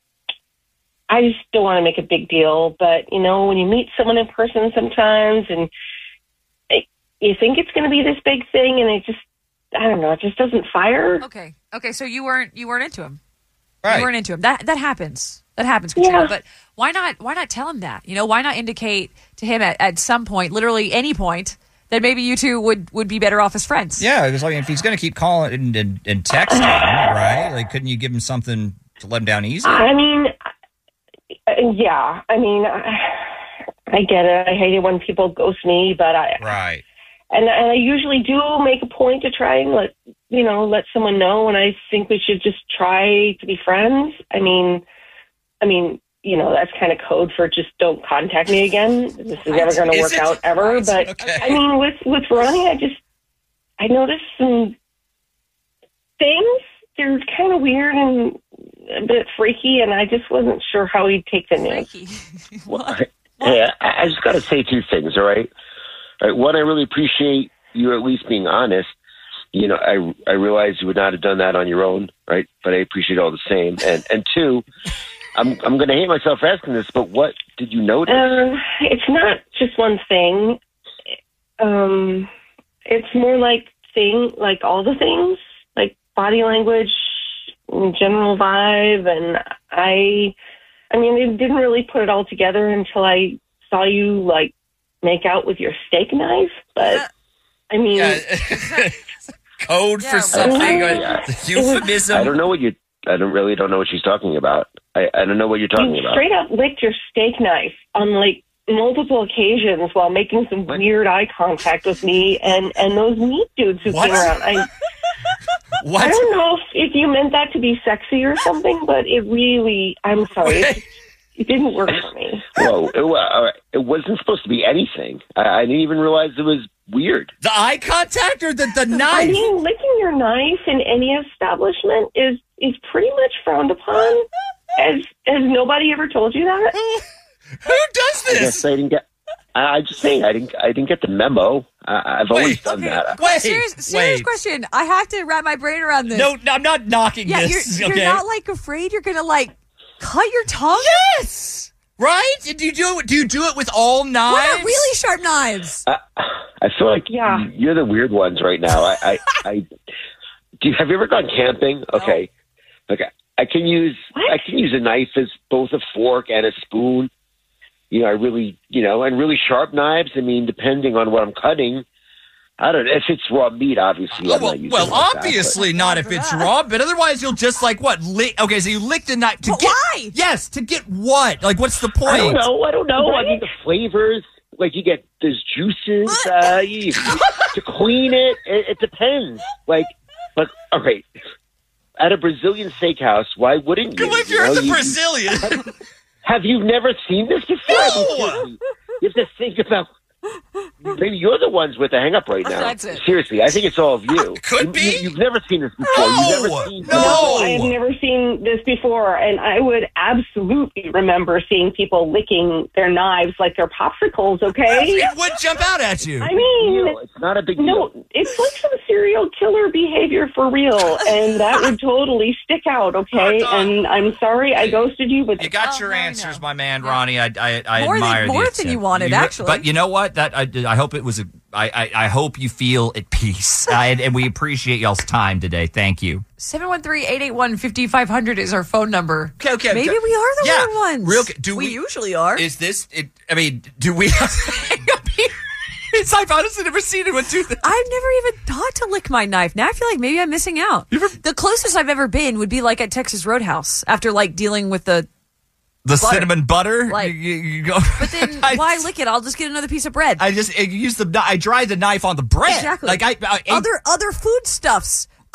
Speaker 4: I just don't want to make a big deal, but you know, when you meet someone in person sometimes, and it, you think it's going to be this big thing, and it just, I don't know, it just doesn't fire.
Speaker 7: Okay, okay. So you weren't you weren't into him.
Speaker 6: Right.
Speaker 7: You weren't into him. That that happens. That happens, Katrina.
Speaker 4: Yeah.
Speaker 7: But why not? Why not tell him that? You know, why not indicate to him at, at some point, literally any point, that maybe you two would, would be better off as friends?
Speaker 10: Yeah, because I mean, if he's going to keep calling and, and, and texting, right? Like, couldn't you give him something to let him down easy?
Speaker 4: I mean, uh, yeah. I mean, I, I get it. I hate it when people ghost me, but I
Speaker 10: Right.
Speaker 4: and and I usually do make a point to try and let you know let someone know, and I think we should just try to be friends. I mean, I mean, you know, that's kind of code for just don't contact me again. This is never going to
Speaker 10: Is
Speaker 4: work
Speaker 10: it?
Speaker 4: out ever.
Speaker 10: Right.
Speaker 4: But
Speaker 10: Okay.
Speaker 4: I mean, with with Ronnie, I just I noticed some things. They're kind of weird and a bit freaky, and I just wasn't sure how he'd take the news.
Speaker 7: Freaky.
Speaker 9: Well, I, hey, I, I just got to say two things, all right? All right? One, I really appreciate you at least being honest. You know, I I realize you would not have done that on your own, right? But I appreciate it all the same. And and two, I'm I'm going to hate myself for asking this, but what did you notice?
Speaker 4: Um, it's not just one thing. Um, it's more like thing, like all the things, like body language, and general vibe, and I. I mean, I didn't really put it all together until I saw you like make out with your steak knife. But I mean,
Speaker 10: Yeah. Code
Speaker 7: Yeah,
Speaker 10: for
Speaker 7: well-
Speaker 10: something.
Speaker 9: Yeah.
Speaker 10: Euphemism.
Speaker 9: I don't know what you. I don't really don't know what she's talking about. I, I don't know what you're talking
Speaker 4: you
Speaker 9: about.
Speaker 4: straight up licked your steak knife on like multiple occasions while making some
Speaker 9: What?
Speaker 4: weird eye contact with me and and those meat dudes who
Speaker 10: What?
Speaker 4: came around. I. I
Speaker 10: What?
Speaker 4: don't know if, if you meant that to be sexy or something, but it really, I'm sorry, it, it didn't work for me.
Speaker 9: Whoa! It, wa- all right, it wasn't supposed to be anything. I, I didn't even realize it was weird.
Speaker 10: The eye contact or the, the
Speaker 4: I
Speaker 10: knife?
Speaker 4: mean, licking your knife in any establishment is, is pretty much frowned upon. Has, has nobody ever told you that?
Speaker 10: Who does
Speaker 9: I
Speaker 10: this?
Speaker 9: guess I didn't get. I, I'm just saying, I didn't. I didn't get the memo. I, I've always
Speaker 10: Wait,
Speaker 9: done
Speaker 7: okay.
Speaker 9: that.
Speaker 10: Wait,
Speaker 7: Serious, serious
Speaker 10: wait.
Speaker 7: question. I have to wrap my brain around this.
Speaker 10: No, no, I'm not knocking
Speaker 7: yeah,
Speaker 10: this.
Speaker 7: you're,
Speaker 10: okay.
Speaker 7: you're not like afraid you're gonna like cut your tongue.
Speaker 10: Yes. Right? Do you do it? Do you do it with all knives?
Speaker 7: What about really sharp knives?
Speaker 9: I, I feel like
Speaker 4: Yeah.
Speaker 9: you're the weird ones right now. I, I, I do. You, have you ever gone camping? Okay, okay. I can use.
Speaker 4: What?
Speaker 9: I can use a knife as both a fork and a spoon. You know, I really, you know, and really sharp knives. I mean, depending on what I'm cutting, I don't know. If it's raw meat, obviously,
Speaker 10: Oh,
Speaker 9: I'm
Speaker 10: well,
Speaker 9: not using
Speaker 10: well
Speaker 9: it like that,
Speaker 10: obviously not if it's raw, but otherwise you'll just like what? Lick, okay, so you lick the knife to
Speaker 7: But
Speaker 10: get.
Speaker 7: why?
Speaker 10: Yes, to get what? Like, what's the
Speaker 9: but I
Speaker 10: point?
Speaker 9: don't know. I don't know. I mean, the flavors. Like you get there's juices. Uh, you, to clean it, it, it depends. Like, like okay, at a Brazilian steakhouse, why wouldn't you?
Speaker 10: If
Speaker 9: You
Speaker 10: you're
Speaker 9: know,
Speaker 10: the
Speaker 9: you-
Speaker 10: Brazilian.
Speaker 9: Have you never seen this before? I mean,
Speaker 10: No!
Speaker 9: seriously, you have to think about. Maybe you're the ones with the hang up right now.
Speaker 7: That's it.
Speaker 9: Seriously, I think it's all of you.
Speaker 10: Could
Speaker 9: You-
Speaker 10: be.
Speaker 9: You, you've never seen this before.
Speaker 10: No!
Speaker 9: You've never seen
Speaker 10: No!
Speaker 4: I have never seen this before, and I would absolutely remember seeing people licking their knives like they're popsicles, okay?
Speaker 10: It would jump out at you.
Speaker 4: I mean,
Speaker 9: deal. It's not a big deal.
Speaker 4: no, it's like some serial killer behavior for real, and that would totally stick out, okay? And I'm sorry I ghosted you, but
Speaker 10: You got
Speaker 7: Oh,
Speaker 10: your
Speaker 7: now I
Speaker 10: answers,
Speaker 7: know.
Speaker 10: my man,
Speaker 7: Yeah.
Speaker 10: Ronnie. I I, I
Speaker 7: More than-
Speaker 10: admire the
Speaker 7: more than
Speaker 10: attempt.
Speaker 7: you wanted,
Speaker 10: re-
Speaker 7: actually.
Speaker 10: But you know what? That I, I hope it was a. I, I, I hope you feel at peace, I, and we appreciate y'all's time today. Thank you.
Speaker 7: seven one three, eight eight one, five five zero zero is our phone number.
Speaker 10: Okay, okay.
Speaker 7: Maybe
Speaker 10: okay.
Speaker 7: we are the
Speaker 10: Yeah,
Speaker 7: weird ones.
Speaker 10: real- do
Speaker 7: we,
Speaker 10: we-
Speaker 7: usually are.
Speaker 10: Is this? It, I mean, do we have to hang up here? It's, I've honestly never seen anyone do that.
Speaker 7: I've never even thought to lick my knife. Now I feel like maybe I'm missing out. The closest I've ever been would be like at Texas Roadhouse after like dealing with the.
Speaker 10: The
Speaker 7: Butter.
Speaker 10: cinnamon butter.
Speaker 7: Like-
Speaker 10: you, you, you go.
Speaker 7: But then
Speaker 10: I,
Speaker 7: why lick it? I'll just get another piece of bread.
Speaker 10: I just I use the. I dry the knife on the bread.
Speaker 7: Exactly.
Speaker 10: Like I. I ate-
Speaker 7: other other foodstuffs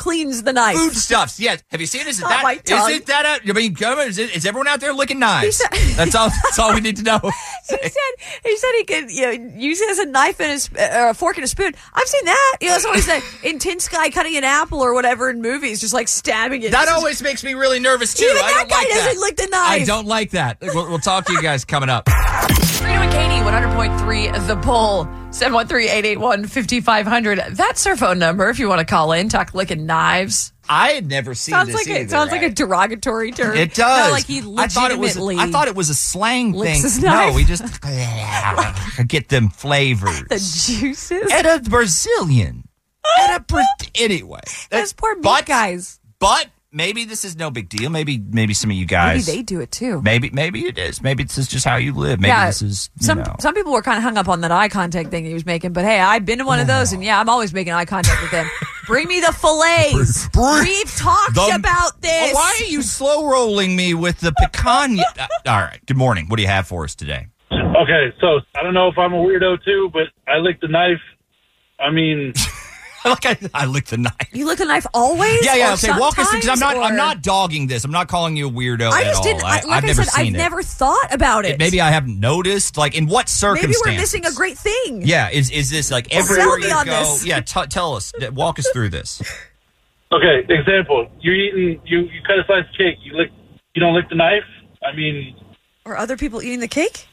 Speaker 7: cleans the knife.
Speaker 10: Foodstuffs, yes. Have you seen this? Is
Speaker 7: Not
Speaker 10: that,
Speaker 7: my tongue.
Speaker 10: is it that out? I mean, come on, is, it, is everyone out there licking knives?
Speaker 7: said-
Speaker 10: that's all. That's all we need to know.
Speaker 7: He said he said he could, you know, use it as a knife and a, sp- or a fork and a spoon. I've seen that. You know, it's always that intense guy cutting an apple or whatever in movies, just like stabbing it.
Speaker 10: That
Speaker 7: Just-
Speaker 10: always makes me really nervous too.
Speaker 7: Even
Speaker 10: I
Speaker 7: that
Speaker 10: don't
Speaker 7: guy
Speaker 10: like
Speaker 7: doesn't
Speaker 10: that.
Speaker 7: lick the knife.
Speaker 10: I don't like that. We'll, we'll talk to you guys coming up.
Speaker 7: Frito and Katie, one hundred point three The Bull, seven one three, eight eight one, five five zero zero. That's our phone number if you want to call in, talk licking knives.
Speaker 10: I had never seen
Speaker 7: Sounds
Speaker 10: this
Speaker 7: like
Speaker 10: either.
Speaker 7: it sounds
Speaker 10: right?
Speaker 7: like a derogatory term.
Speaker 10: It does.
Speaker 7: Not like he
Speaker 10: I thought it was.
Speaker 7: legitimately
Speaker 10: I thought it was a slang
Speaker 7: licks
Speaker 10: thing.
Speaker 7: his
Speaker 10: No,
Speaker 7: knife.
Speaker 10: we just get them flavors.
Speaker 7: the juices.
Speaker 10: At a Brazilian. At a Bra- anyway.
Speaker 7: Those poor meat
Speaker 10: but,
Speaker 7: guys.
Speaker 10: But maybe this is no big deal. Maybe maybe some of you guys.
Speaker 7: Maybe they do it too.
Speaker 10: Maybe maybe it is. Maybe this is just how you live. Maybe
Speaker 7: Yeah,
Speaker 10: this is you
Speaker 7: some
Speaker 10: know.
Speaker 7: some people were kind of hung up on that eye contact thing he was making, but hey, I've been to one of those, and yeah, I'm always making eye contact with him. Bring me the fillets. We've talked
Speaker 10: The-
Speaker 7: about this.
Speaker 10: Oh, why are you slow rolling me with the pecan? Uh, all right. Good morning. What do you have for us today?
Speaker 11: Okay, so I don't know if I'm a weirdo too, but I lick the knife. I mean,
Speaker 10: like I, I lick the knife.
Speaker 7: You lick the knife always?
Speaker 10: Yeah, yeah.
Speaker 7: Or
Speaker 10: Okay, walk us through because I'm not.
Speaker 7: sometimes,
Speaker 10: I'm
Speaker 7: or-
Speaker 10: not dogging this. I'm not calling you a weirdo
Speaker 7: I
Speaker 10: at
Speaker 7: just
Speaker 10: all.
Speaker 7: didn't. I,
Speaker 10: I,
Speaker 7: like
Speaker 10: I've
Speaker 7: I
Speaker 10: never
Speaker 7: said,
Speaker 10: seen
Speaker 7: I've
Speaker 10: it.
Speaker 7: never thought about it.
Speaker 10: Maybe I haven't noticed. Like in what
Speaker 7: Maybe
Speaker 10: circumstances?
Speaker 7: we're missing a great thing.
Speaker 10: Yeah. Is is this like
Speaker 7: Well,
Speaker 10: everywhere
Speaker 7: sell me
Speaker 10: you
Speaker 7: on
Speaker 10: go?
Speaker 7: this.
Speaker 10: Yeah. T- tell us. Walk us through this.
Speaker 11: okay, example: you're eating, you you cut a slice of cake. You lick, you don't lick the knife. I mean,
Speaker 7: Or other people eating the cake?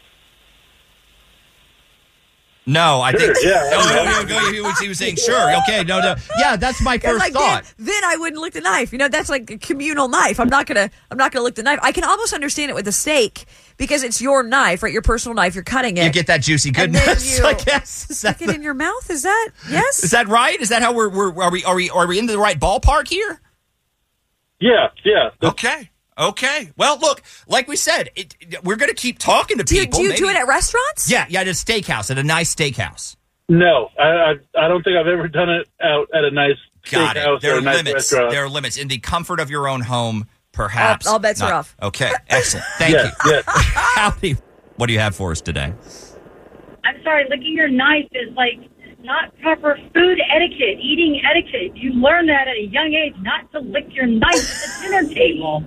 Speaker 10: No, I think.
Speaker 11: Sure, yeah.
Speaker 10: Oh, no, no, no, he was, he was saying sure. Okay. No, no. Yeah, that's my
Speaker 7: 'Cause,
Speaker 10: first
Speaker 7: like,
Speaker 10: thought.
Speaker 7: Then, then I wouldn't lick the knife. You know, that's like a communal knife. I'm not gonna. I'm not gonna lick the knife. I can almost understand it with a steak because it's your knife, right? Your personal knife. You're cutting it.
Speaker 10: You get that juicy
Speaker 7: And then
Speaker 10: goodness.
Speaker 7: you
Speaker 10: I guess. Is that,
Speaker 7: stick it in your mouth. Is that yes?
Speaker 10: is that right? Is that how we're, we're are we are we are we in the right ballpark here?
Speaker 11: yeah, yeah.
Speaker 10: Okay. Okay. Well, look, like we said, it, it- we're going to keep talking to
Speaker 7: do you,
Speaker 10: people.
Speaker 7: do you do
Speaker 10: Maybe-
Speaker 7: it at restaurants?
Speaker 10: Yeah, yeah, at a steakhouse, at a nice steakhouse.
Speaker 11: No, I, I I don't think I've ever done it out at a nice
Speaker 10: Got
Speaker 11: steakhouse
Speaker 10: it. There
Speaker 11: or
Speaker 10: are
Speaker 11: a nice
Speaker 10: limits.
Speaker 11: restaurant.
Speaker 10: There are limits in the comfort of your own home, perhaps.
Speaker 7: All- all bets are
Speaker 10: not-
Speaker 7: off.
Speaker 10: Okay, excellent. Thank
Speaker 11: yes,
Speaker 10: you.
Speaker 11: yes.
Speaker 10: Howdy. What do you have for us today?
Speaker 12: I'm sorry, licking your knife is like not proper food etiquette, eating etiquette. You learn that at a young age not to lick your knife at the dinner table.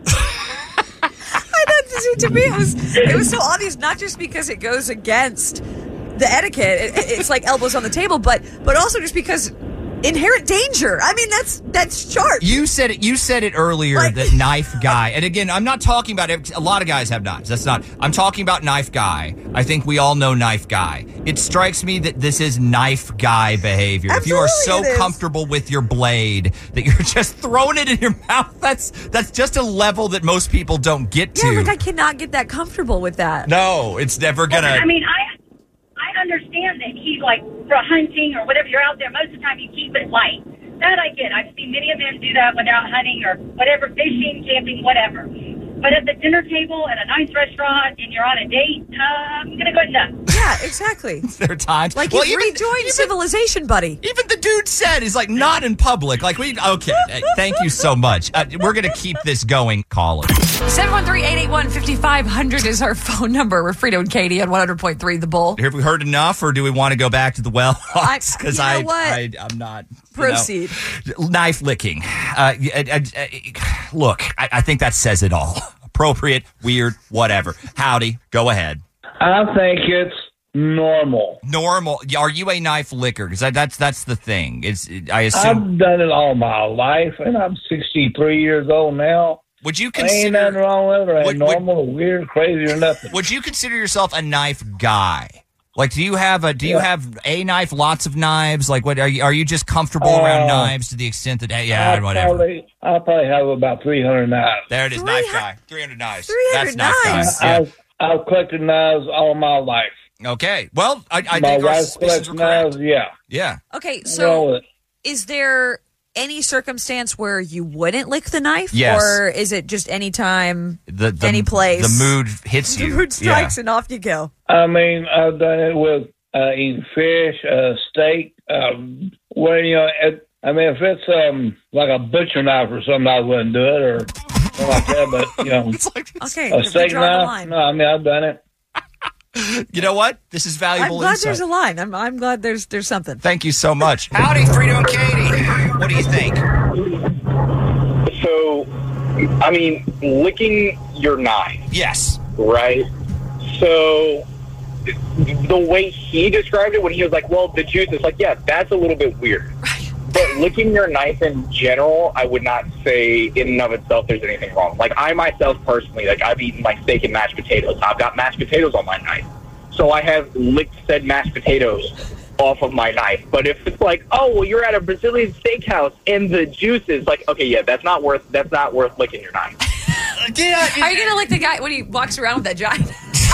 Speaker 7: I know, to, to me, it was it was so obvious. Not just because it goes against the etiquette, it, it's like elbows on the table, but but also just because inherent danger. I mean, that's that's sharp.
Speaker 10: You said it. You said it earlier.
Speaker 7: Like-
Speaker 10: that knife guy. And again, I'm not talking about it. A lot of guys have knives. That's not. I'm talking about knife guy. I think we all know knife guy. It strikes me that this is knife guy behavior. if you are so
Speaker 7: Absolutely it is.
Speaker 10: comfortable with your blade that you're just throwing it in your mouth, that's that's just a level that most people don't get to.
Speaker 7: Yeah, like I cannot get that comfortable with that.
Speaker 10: no, it's never gonna.
Speaker 12: I mean, I I understand that he's like for hunting or whatever. You're out there most of the time. You keep it light. That I get. I've seen many of them do that when they're out hunting or whatever, fishing, camping, whatever. But at the dinner table at a nice restaurant and you're on a date, uh, I'm gonna go nuts.
Speaker 7: Yeah, exactly.
Speaker 10: there are times.
Speaker 7: Like
Speaker 10: well,
Speaker 7: you've
Speaker 10: even,
Speaker 7: rejoined
Speaker 10: even,
Speaker 7: civilization, buddy.
Speaker 10: even the dude said he's like not in public. Like we. Okay. uh, Thank you so much. Uh, we're gonna keep this going. Call it.
Speaker 7: seven one three, eight eight one, five five zero zero is our phone number. We're Frito and Katie on one hundred point three The Bull.
Speaker 10: Have we heard enough, or do we want to go back to the well?
Speaker 7: I-
Speaker 10: Because
Speaker 7: you know
Speaker 10: I,
Speaker 7: what?
Speaker 10: I, I'm not. you
Speaker 7: Proceed.
Speaker 10: know. Knife licking. Uh, y- uh, uh, uh, look, I, I think that says it all. Appropriate, weird, whatever. Howdy, go ahead.
Speaker 13: I think it's normal.
Speaker 10: Normal. Are you a knife licker? Because that's that's the thing. It's I assume.
Speaker 13: I've done it all my life, and I'm sixty-three years old now.
Speaker 10: Would you
Speaker 13: Ain't
Speaker 10: consider?
Speaker 13: nothing wrong with it. Or ain't
Speaker 10: Would- would-
Speaker 13: normal, or weird, crazy, or nothing.
Speaker 10: Would you consider yourself a knife guy? Like, do you have a do you
Speaker 13: Yeah.
Speaker 10: have a knife? Lots of knives. Like, what are you? Are you just comfortable
Speaker 13: Uh,
Speaker 10: around knives to the extent that hey, yeah,
Speaker 13: I
Speaker 10: whatever.
Speaker 13: Probably, I probably have about three hundred knives.
Speaker 10: There it is,
Speaker 7: Three
Speaker 10: knife
Speaker 7: hu-
Speaker 10: guy. three hundred knives.
Speaker 7: three hundred
Speaker 10: That's knife
Speaker 7: knives?
Speaker 10: guy.
Speaker 13: I've, I've collected knives all my life.
Speaker 10: Yeah. Okay. Well, I, I
Speaker 13: my
Speaker 10: think our
Speaker 13: wife
Speaker 10: suspicions
Speaker 13: collects
Speaker 10: were correct.
Speaker 13: knives, yeah.
Speaker 10: Yeah.
Speaker 7: Okay,
Speaker 13: Wrong
Speaker 7: so
Speaker 13: with it.
Speaker 7: is there any circumstance where you wouldn't lick the knife?
Speaker 10: Yes.
Speaker 7: Or is it just any time,
Speaker 10: The, the
Speaker 7: any place?
Speaker 10: The mood hits
Speaker 7: the
Speaker 10: you.
Speaker 7: mood strikes
Speaker 10: Yeah.
Speaker 7: and off you go?
Speaker 13: I mean, I've done it with uh, eating fish, uh, steak. Um, where you know, it, I mean, if it's um like a butcher knife or something, I wouldn't do it, or something like that. But you know,
Speaker 10: It's like this.
Speaker 7: Okay,
Speaker 13: a
Speaker 7: we
Speaker 13: steak
Speaker 7: draw the
Speaker 13: knife.
Speaker 7: line.
Speaker 13: No, I mean, I've done it.
Speaker 10: You know what? This is
Speaker 7: I'm
Speaker 10: valuable
Speaker 7: glad
Speaker 10: insight.
Speaker 7: there's a line. I'm, I'm glad there's there's something.
Speaker 10: Thank you so much. Howdy, Frito and Katie.
Speaker 6: What do you think?
Speaker 14: So, I mean, licking your knife.
Speaker 6: Yes.
Speaker 14: Right? So, the way he described it when he was like, well, the juice is like, yeah, that's a little bit weird. Right. But licking your knife in general, I would not say in and of itself there's anything wrong. Like, I myself personally, like, I've eaten my steak and mashed potatoes. I've got mashed potatoes on my knife. So I have licked said mashed potatoes off of my knife. But if it's like, oh, well, you're at a Brazilian steakhouse and the juice is like, okay, yeah, that's not worth that's not worth licking your knife.
Speaker 7: Yeah, are you gonna lick the guy when he walks around with that giant?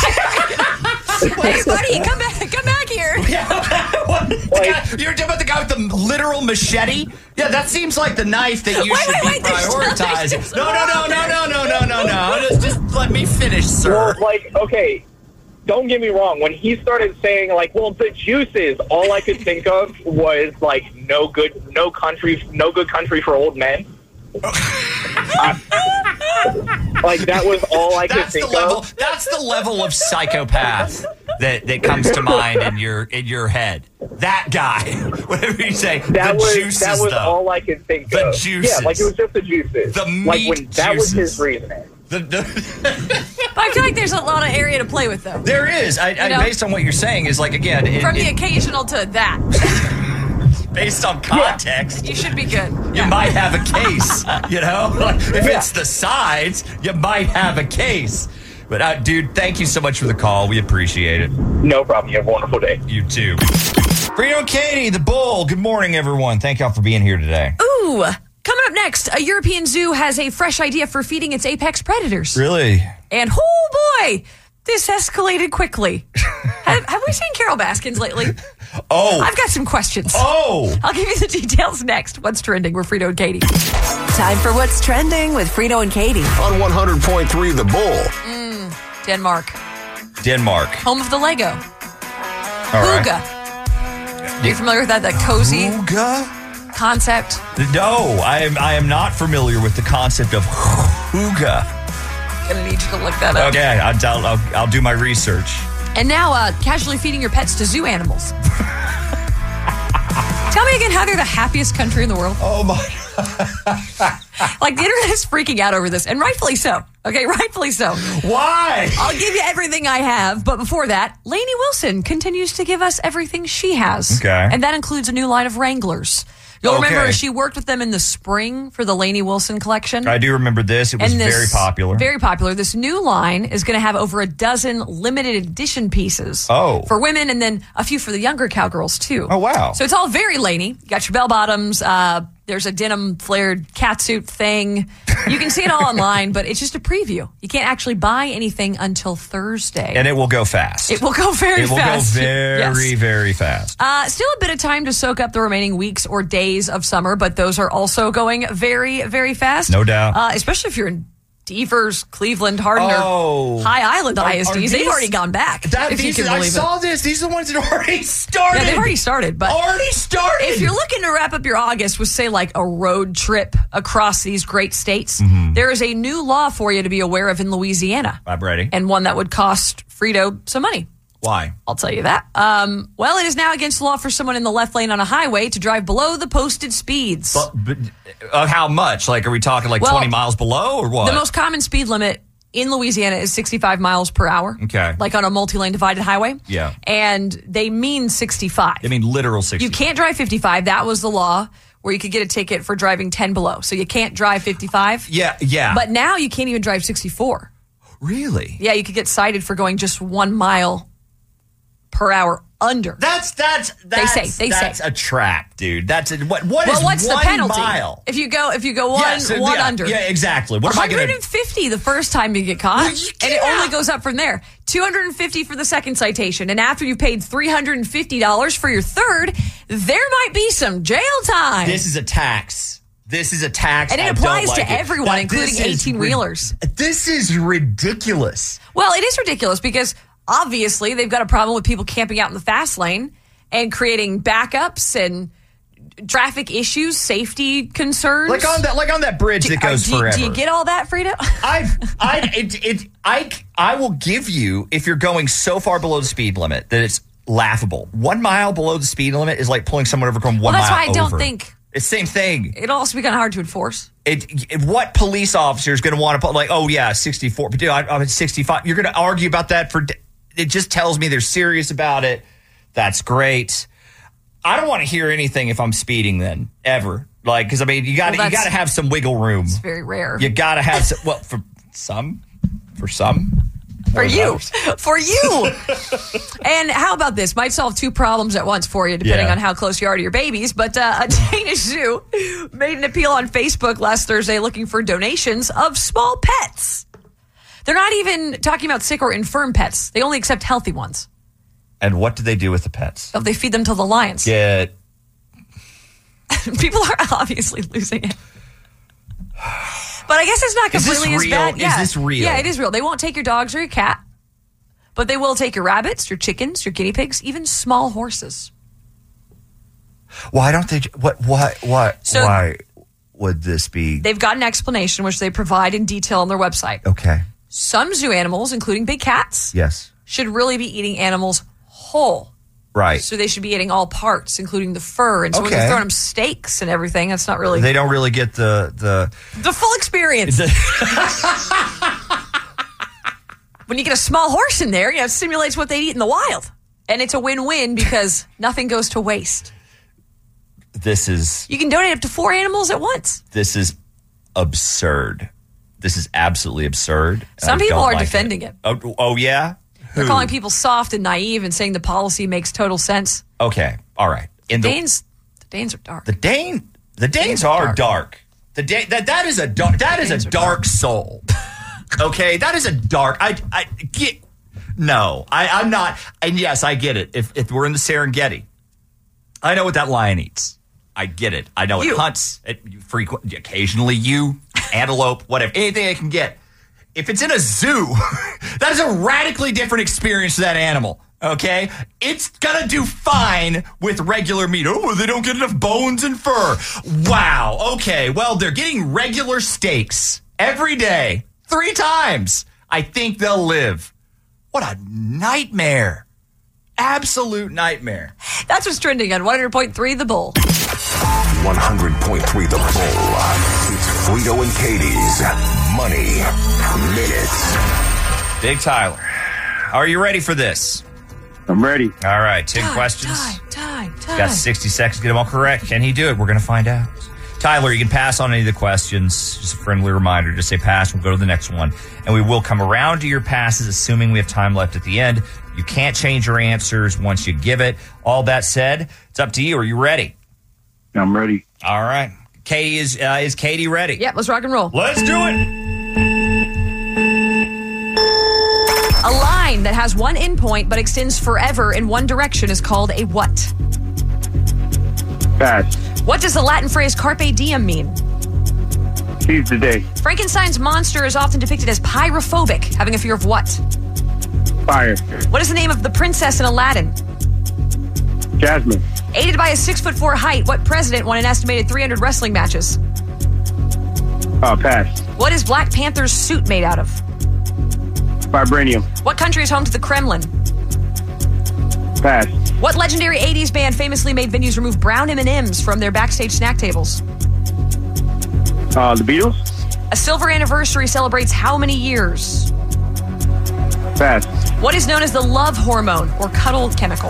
Speaker 7: Hey, buddy, come back, come back here.
Speaker 6: Yeah. Guy, you're talking about the guy with the literal machete? Yeah, that seems like the knife that you
Speaker 7: wait,
Speaker 6: should
Speaker 7: wait,
Speaker 6: be
Speaker 7: wait,
Speaker 6: prioritizing. No, no, no, no, no, no, no, no, no. Just, just let me finish, sir.
Speaker 14: Well, like, okay, don't get me wrong. When he started saying, like, well, the juices, all I could think of was, like, no good, no country, no good country for old men. I, like, that was all I
Speaker 6: that's
Speaker 14: could think
Speaker 6: the level,
Speaker 14: of.
Speaker 6: That's the level of psychopath that, that comes to mind in your in your head. That guy, whatever you say,
Speaker 14: that
Speaker 6: the
Speaker 14: was,
Speaker 6: juices,
Speaker 14: that was
Speaker 6: though.
Speaker 14: all I could think
Speaker 6: the
Speaker 14: of.
Speaker 6: juices.
Speaker 14: Yeah, like, it was just the juices.
Speaker 6: The meat
Speaker 14: like when, That
Speaker 6: juices.
Speaker 14: was his reasoning.
Speaker 6: The, the
Speaker 7: But I feel like there's a lot of area to play with, though.
Speaker 6: there is. I, I,
Speaker 7: know?
Speaker 6: based on what you're saying, is like, again, it,
Speaker 7: From the
Speaker 6: it,
Speaker 7: occasional to that,
Speaker 6: based on context.
Speaker 7: you should be good.
Speaker 6: You might have a case, you know? Like, if it's the sides, you might have a case. But, uh, dude, thank you so much for the call. We appreciate it.
Speaker 14: No problem. You have a wonderful day.
Speaker 6: You too. Frito and Katie, the Bull. Good morning, everyone. Thank y'all for being here today.
Speaker 7: Ooh, coming up next, a European zoo has a fresh idea for feeding its apex predators.
Speaker 6: Really?
Speaker 7: And, oh boy, this escalated quickly. have, have we seen Carol Baskins lately?
Speaker 6: Oh.
Speaker 7: I've got some questions.
Speaker 6: Oh.
Speaker 7: I'll give you the details next. What's trending? We're Frito and Katie.
Speaker 2: Time for What's Trending with Frito and Katie.
Speaker 5: On one hundred point three The Bull.
Speaker 7: Mm, Denmark.
Speaker 6: Denmark.
Speaker 7: Home of the Lego.
Speaker 6: All right.
Speaker 7: Hygge. Are you familiar with that? That cozy
Speaker 6: Hygge?
Speaker 7: concept?
Speaker 6: No, I am I am not familiar with the concept of hygge.
Speaker 7: Gonna need you to look that up.
Speaker 6: Okay, I'll, I'll, I'll, I'll do my research.
Speaker 7: And now, uh, casually feeding your pets to zoo animals. Tell me again how they're the happiest country in the world.
Speaker 6: Oh my
Speaker 7: Like, the internet is freaking out over this, and rightfully so. Okay, rightfully so.
Speaker 6: Why?
Speaker 7: I'll give you everything I have, but before that, Lainey Wilson continues to give us everything she has.
Speaker 6: Okay.
Speaker 7: And that includes a new line of Wranglers. You'll
Speaker 6: Okay.
Speaker 7: remember she worked with them in the spring for the Lainey Wilson collection.
Speaker 6: I do remember this. It was
Speaker 7: And this-
Speaker 6: very popular.
Speaker 7: Very popular. This new line is going to have over a dozen limited edition pieces.
Speaker 6: Oh.
Speaker 7: For women, and then a few for the younger cowgirls, too.
Speaker 6: Oh, wow.
Speaker 7: So it's all very Lainey. You got your bell bottoms. Uh, there's a denim flared catsuit thing. You can see it all online, but it's just a preview. You can't actually buy anything until Thursday.
Speaker 6: And it will go fast.
Speaker 7: It will go very
Speaker 6: It will
Speaker 7: fast.
Speaker 6: go very,
Speaker 7: Yes.
Speaker 6: very fast.
Speaker 7: Uh, still a bit of time to soak up the remaining weeks or days of summer, but those are also going very, very fast.
Speaker 6: No doubt.
Speaker 7: Uh, especially if you're in Devers, Cleveland, Hardin,
Speaker 6: Oh.
Speaker 7: or High Island
Speaker 6: Are-
Speaker 7: I S Ds.
Speaker 6: are
Speaker 7: They've
Speaker 6: these-
Speaker 7: already gone back.
Speaker 6: That,
Speaker 7: if you
Speaker 6: these,
Speaker 7: can
Speaker 6: I
Speaker 7: believe
Speaker 6: saw
Speaker 7: it.
Speaker 6: this. These are the ones that already started.
Speaker 7: Yeah, they've already started. But
Speaker 6: already started.
Speaker 7: If you're looking to wrap up your August with, say, like a road trip across these great states,
Speaker 6: Mm-hmm.
Speaker 7: there is a new law for you to be aware of in Louisiana,
Speaker 6: I'm ready.
Speaker 7: and one that would cost Frito some money.
Speaker 6: Why?
Speaker 7: I'll tell you that. Um, well, it is now against the law for someone in the left lane on a highway to drive below the posted speeds.
Speaker 6: But, but uh, how much? Like, are we talking like
Speaker 7: Well,
Speaker 6: twenty miles below or what?
Speaker 7: The most common speed limit in Louisiana is sixty-five miles per hour.
Speaker 6: Okay.
Speaker 7: Like on a multi-lane divided highway.
Speaker 6: Yeah.
Speaker 7: And they mean sixty-five.
Speaker 6: I mean, literal sixty.
Speaker 7: You can't drive fifty-five. That was the law where you could get a ticket for driving ten below. So you can't drive fifty-five.
Speaker 6: Yeah, yeah.
Speaker 7: But now you can't even drive sixty-four.
Speaker 6: Really?
Speaker 7: Yeah, you could get cited for going just one mile per hour under.
Speaker 6: That's that's that's
Speaker 7: They say- they
Speaker 6: that's
Speaker 7: say.
Speaker 6: a trap, dude. That's a, what what
Speaker 7: well,
Speaker 6: is
Speaker 7: what's
Speaker 6: one
Speaker 7: the penalty?
Speaker 6: mile?
Speaker 7: If you go if you go one
Speaker 6: Yeah, so,
Speaker 7: one
Speaker 6: yeah,
Speaker 7: under.
Speaker 6: Yeah, exactly. What am I
Speaker 7: one hundred
Speaker 6: going to
Speaker 7: fifty the first time you get caught,
Speaker 6: Well, you-
Speaker 7: and it
Speaker 6: yeah.
Speaker 7: only goes up from there. two hundred fifty for the second citation, and after you've paid three hundred fifty dollars for your third, there might be some jail time.
Speaker 6: This is a tax. This is a tax.
Speaker 7: And it
Speaker 6: I don't
Speaker 7: applies to
Speaker 6: like it.
Speaker 7: everyone,
Speaker 6: That-
Speaker 7: including
Speaker 6: this is
Speaker 7: eighteen-wheelers.
Speaker 6: ri- This is ridiculous.
Speaker 7: Well, it is ridiculous because obviously they've got a problem with people camping out in the fast lane and creating backups and traffic issues, safety concerns.
Speaker 6: Like on that, like on that bridge that goes
Speaker 7: do,
Speaker 6: forever.
Speaker 7: Do you get all that, Frida?
Speaker 6: I, I, it, it, I, I will give you if you're going so far below the speed limit that it's laughable. One mile below the speed limit is like pulling someone over from one
Speaker 7: Well, that's
Speaker 6: mile
Speaker 7: why I don't
Speaker 6: over.
Speaker 7: think
Speaker 10: It's the same thing.
Speaker 7: It'll also be kind of hard to enforce.
Speaker 10: It, it, what police officer is going to want to put, like, oh, yeah, sixty-four. But dude, I, I'm at sixty-five. You're going to argue about that for, it just tells me they're serious about it. That's great. I don't want to hear anything if I'm speeding then, ever. Like, because, I mean, you got
Speaker 7: Well,
Speaker 10: you got to have some wiggle room.
Speaker 7: It's very rare.
Speaker 10: You got to have some, well, for some, for some.
Speaker 7: For you. For you. And how about this? Might solve two problems at once for you, depending
Speaker 10: Yeah.
Speaker 7: on how close you are to your babies. But uh, a Danish zoo made an appeal on Facebook last Thursday looking for donations of small pets. They're not even talking about sick or infirm pets. They only accept healthy ones.
Speaker 10: And what do they do with the pets?
Speaker 7: So they feed them to the lions.
Speaker 10: Get.
Speaker 7: People are obviously losing it. But I guess it's not
Speaker 10: Is this
Speaker 7: completely as
Speaker 10: real?
Speaker 7: bad.
Speaker 10: Is
Speaker 7: Yeah.
Speaker 10: this real?
Speaker 7: Yeah, it is real. They won't take your dogs or your cat, but they will take your rabbits, your chickens, your guinea pigs, even small horses.
Speaker 10: Why don't they? What? What? What?
Speaker 7: So-
Speaker 10: why would this be?
Speaker 7: They've got an explanation, which they provide in detail on their website.
Speaker 10: Okay.
Speaker 7: Some zoo animals, including big cats,
Speaker 10: Yes.
Speaker 7: should really be eating animals whole.
Speaker 10: Right.
Speaker 7: So they should be eating all parts, including the fur. And so when
Speaker 10: Okay.
Speaker 7: you're throwing them steaks and everything, that's not really
Speaker 10: They don't really get the the.
Speaker 7: the full experience. When you get a small horse in there, you know, it simulates what they eat in the wild. And it's a win-win because nothing goes to waste.
Speaker 10: This is
Speaker 7: You can donate up to four animals at once.
Speaker 10: this is absurd. This is absolutely absurd.
Speaker 7: Some
Speaker 10: I
Speaker 7: people
Speaker 10: don't
Speaker 7: are
Speaker 10: like
Speaker 7: defending
Speaker 10: it.
Speaker 7: it.
Speaker 10: Oh, oh yeah.
Speaker 7: They're
Speaker 10: Who?
Speaker 7: calling people soft and naive and saying the policy makes total sense.
Speaker 10: Okay. All right. In the
Speaker 7: Danes, the Danes are dark.
Speaker 10: the Dane the Danes,
Speaker 7: Danes
Speaker 10: are
Speaker 7: are
Speaker 10: dark.
Speaker 7: dark.
Speaker 10: The da- that that is a dark that is a
Speaker 7: Danes are
Speaker 10: dark soul. Okay, that is a dark. I I get no. I I'm not. And yes, I get it. If if we're in the Serengeti, I know what that lion eats. I get it. I know
Speaker 7: You.
Speaker 10: it hunts. It frequent occasionally you antelope, whatever, anything I can get. If it's in a zoo, that is a radically different experience to that animal. Okay, it's gonna do fine with regular meat. Oh, they don't get enough bones and fur. Wow. Okay, well, they're getting regular steaks every day, three times. I think they'll live. What a nightmare! Absolute nightmare.
Speaker 7: That's what's trending on one hundred point three The Bull.
Speaker 5: one hundred point three The Bull. It's Frito and Katie's Money Minutes.
Speaker 10: Big Tyler, are you ready for this?
Speaker 14: I'm ready.
Speaker 10: All right, ten
Speaker 7: Time,
Speaker 10: questions.
Speaker 7: Time, time, time.
Speaker 10: Got sixty seconds to get them all correct. Can he do it? We're going to find out. Tyler, you can pass on any of the questions. Just a friendly reminder. Just say pass. We'll go to the next one. And we will come around to your passes, assuming we have time left at the end. You can't change your answers once you give it. All that said, it's up to you. Are you ready?
Speaker 14: I'm ready.
Speaker 10: All right. Katie is uh, is Katie ready?
Speaker 7: Yep, let's rock and roll.
Speaker 10: Let's do it.
Speaker 7: A line that has one endpoint but extends forever in one direction is called a what?
Speaker 14: Pass.
Speaker 7: What does the Latin phrase carpe diem mean?
Speaker 14: Seize the day.
Speaker 7: Frankenstein's monster is often depicted as pyrophobic, having a fear of what?
Speaker 14: Fire.
Speaker 7: What is the name of the princess in Aladdin?
Speaker 14: Jasmine.
Speaker 7: Aided by a six foot four height, what president won an estimated three hundred wrestling matches?
Speaker 14: Uh, pass.
Speaker 7: What is Black Panther's suit made out of?
Speaker 14: Vibranium.
Speaker 7: What country is home to the Kremlin?
Speaker 14: Pass.
Speaker 7: What legendary eighties band famously made venues remove brown M and M's from their backstage snack tables?
Speaker 14: Uh, the Beatles.
Speaker 7: A silver anniversary celebrates how many years?
Speaker 14: Pass.
Speaker 7: What is known as the love hormone or cuddle chemical?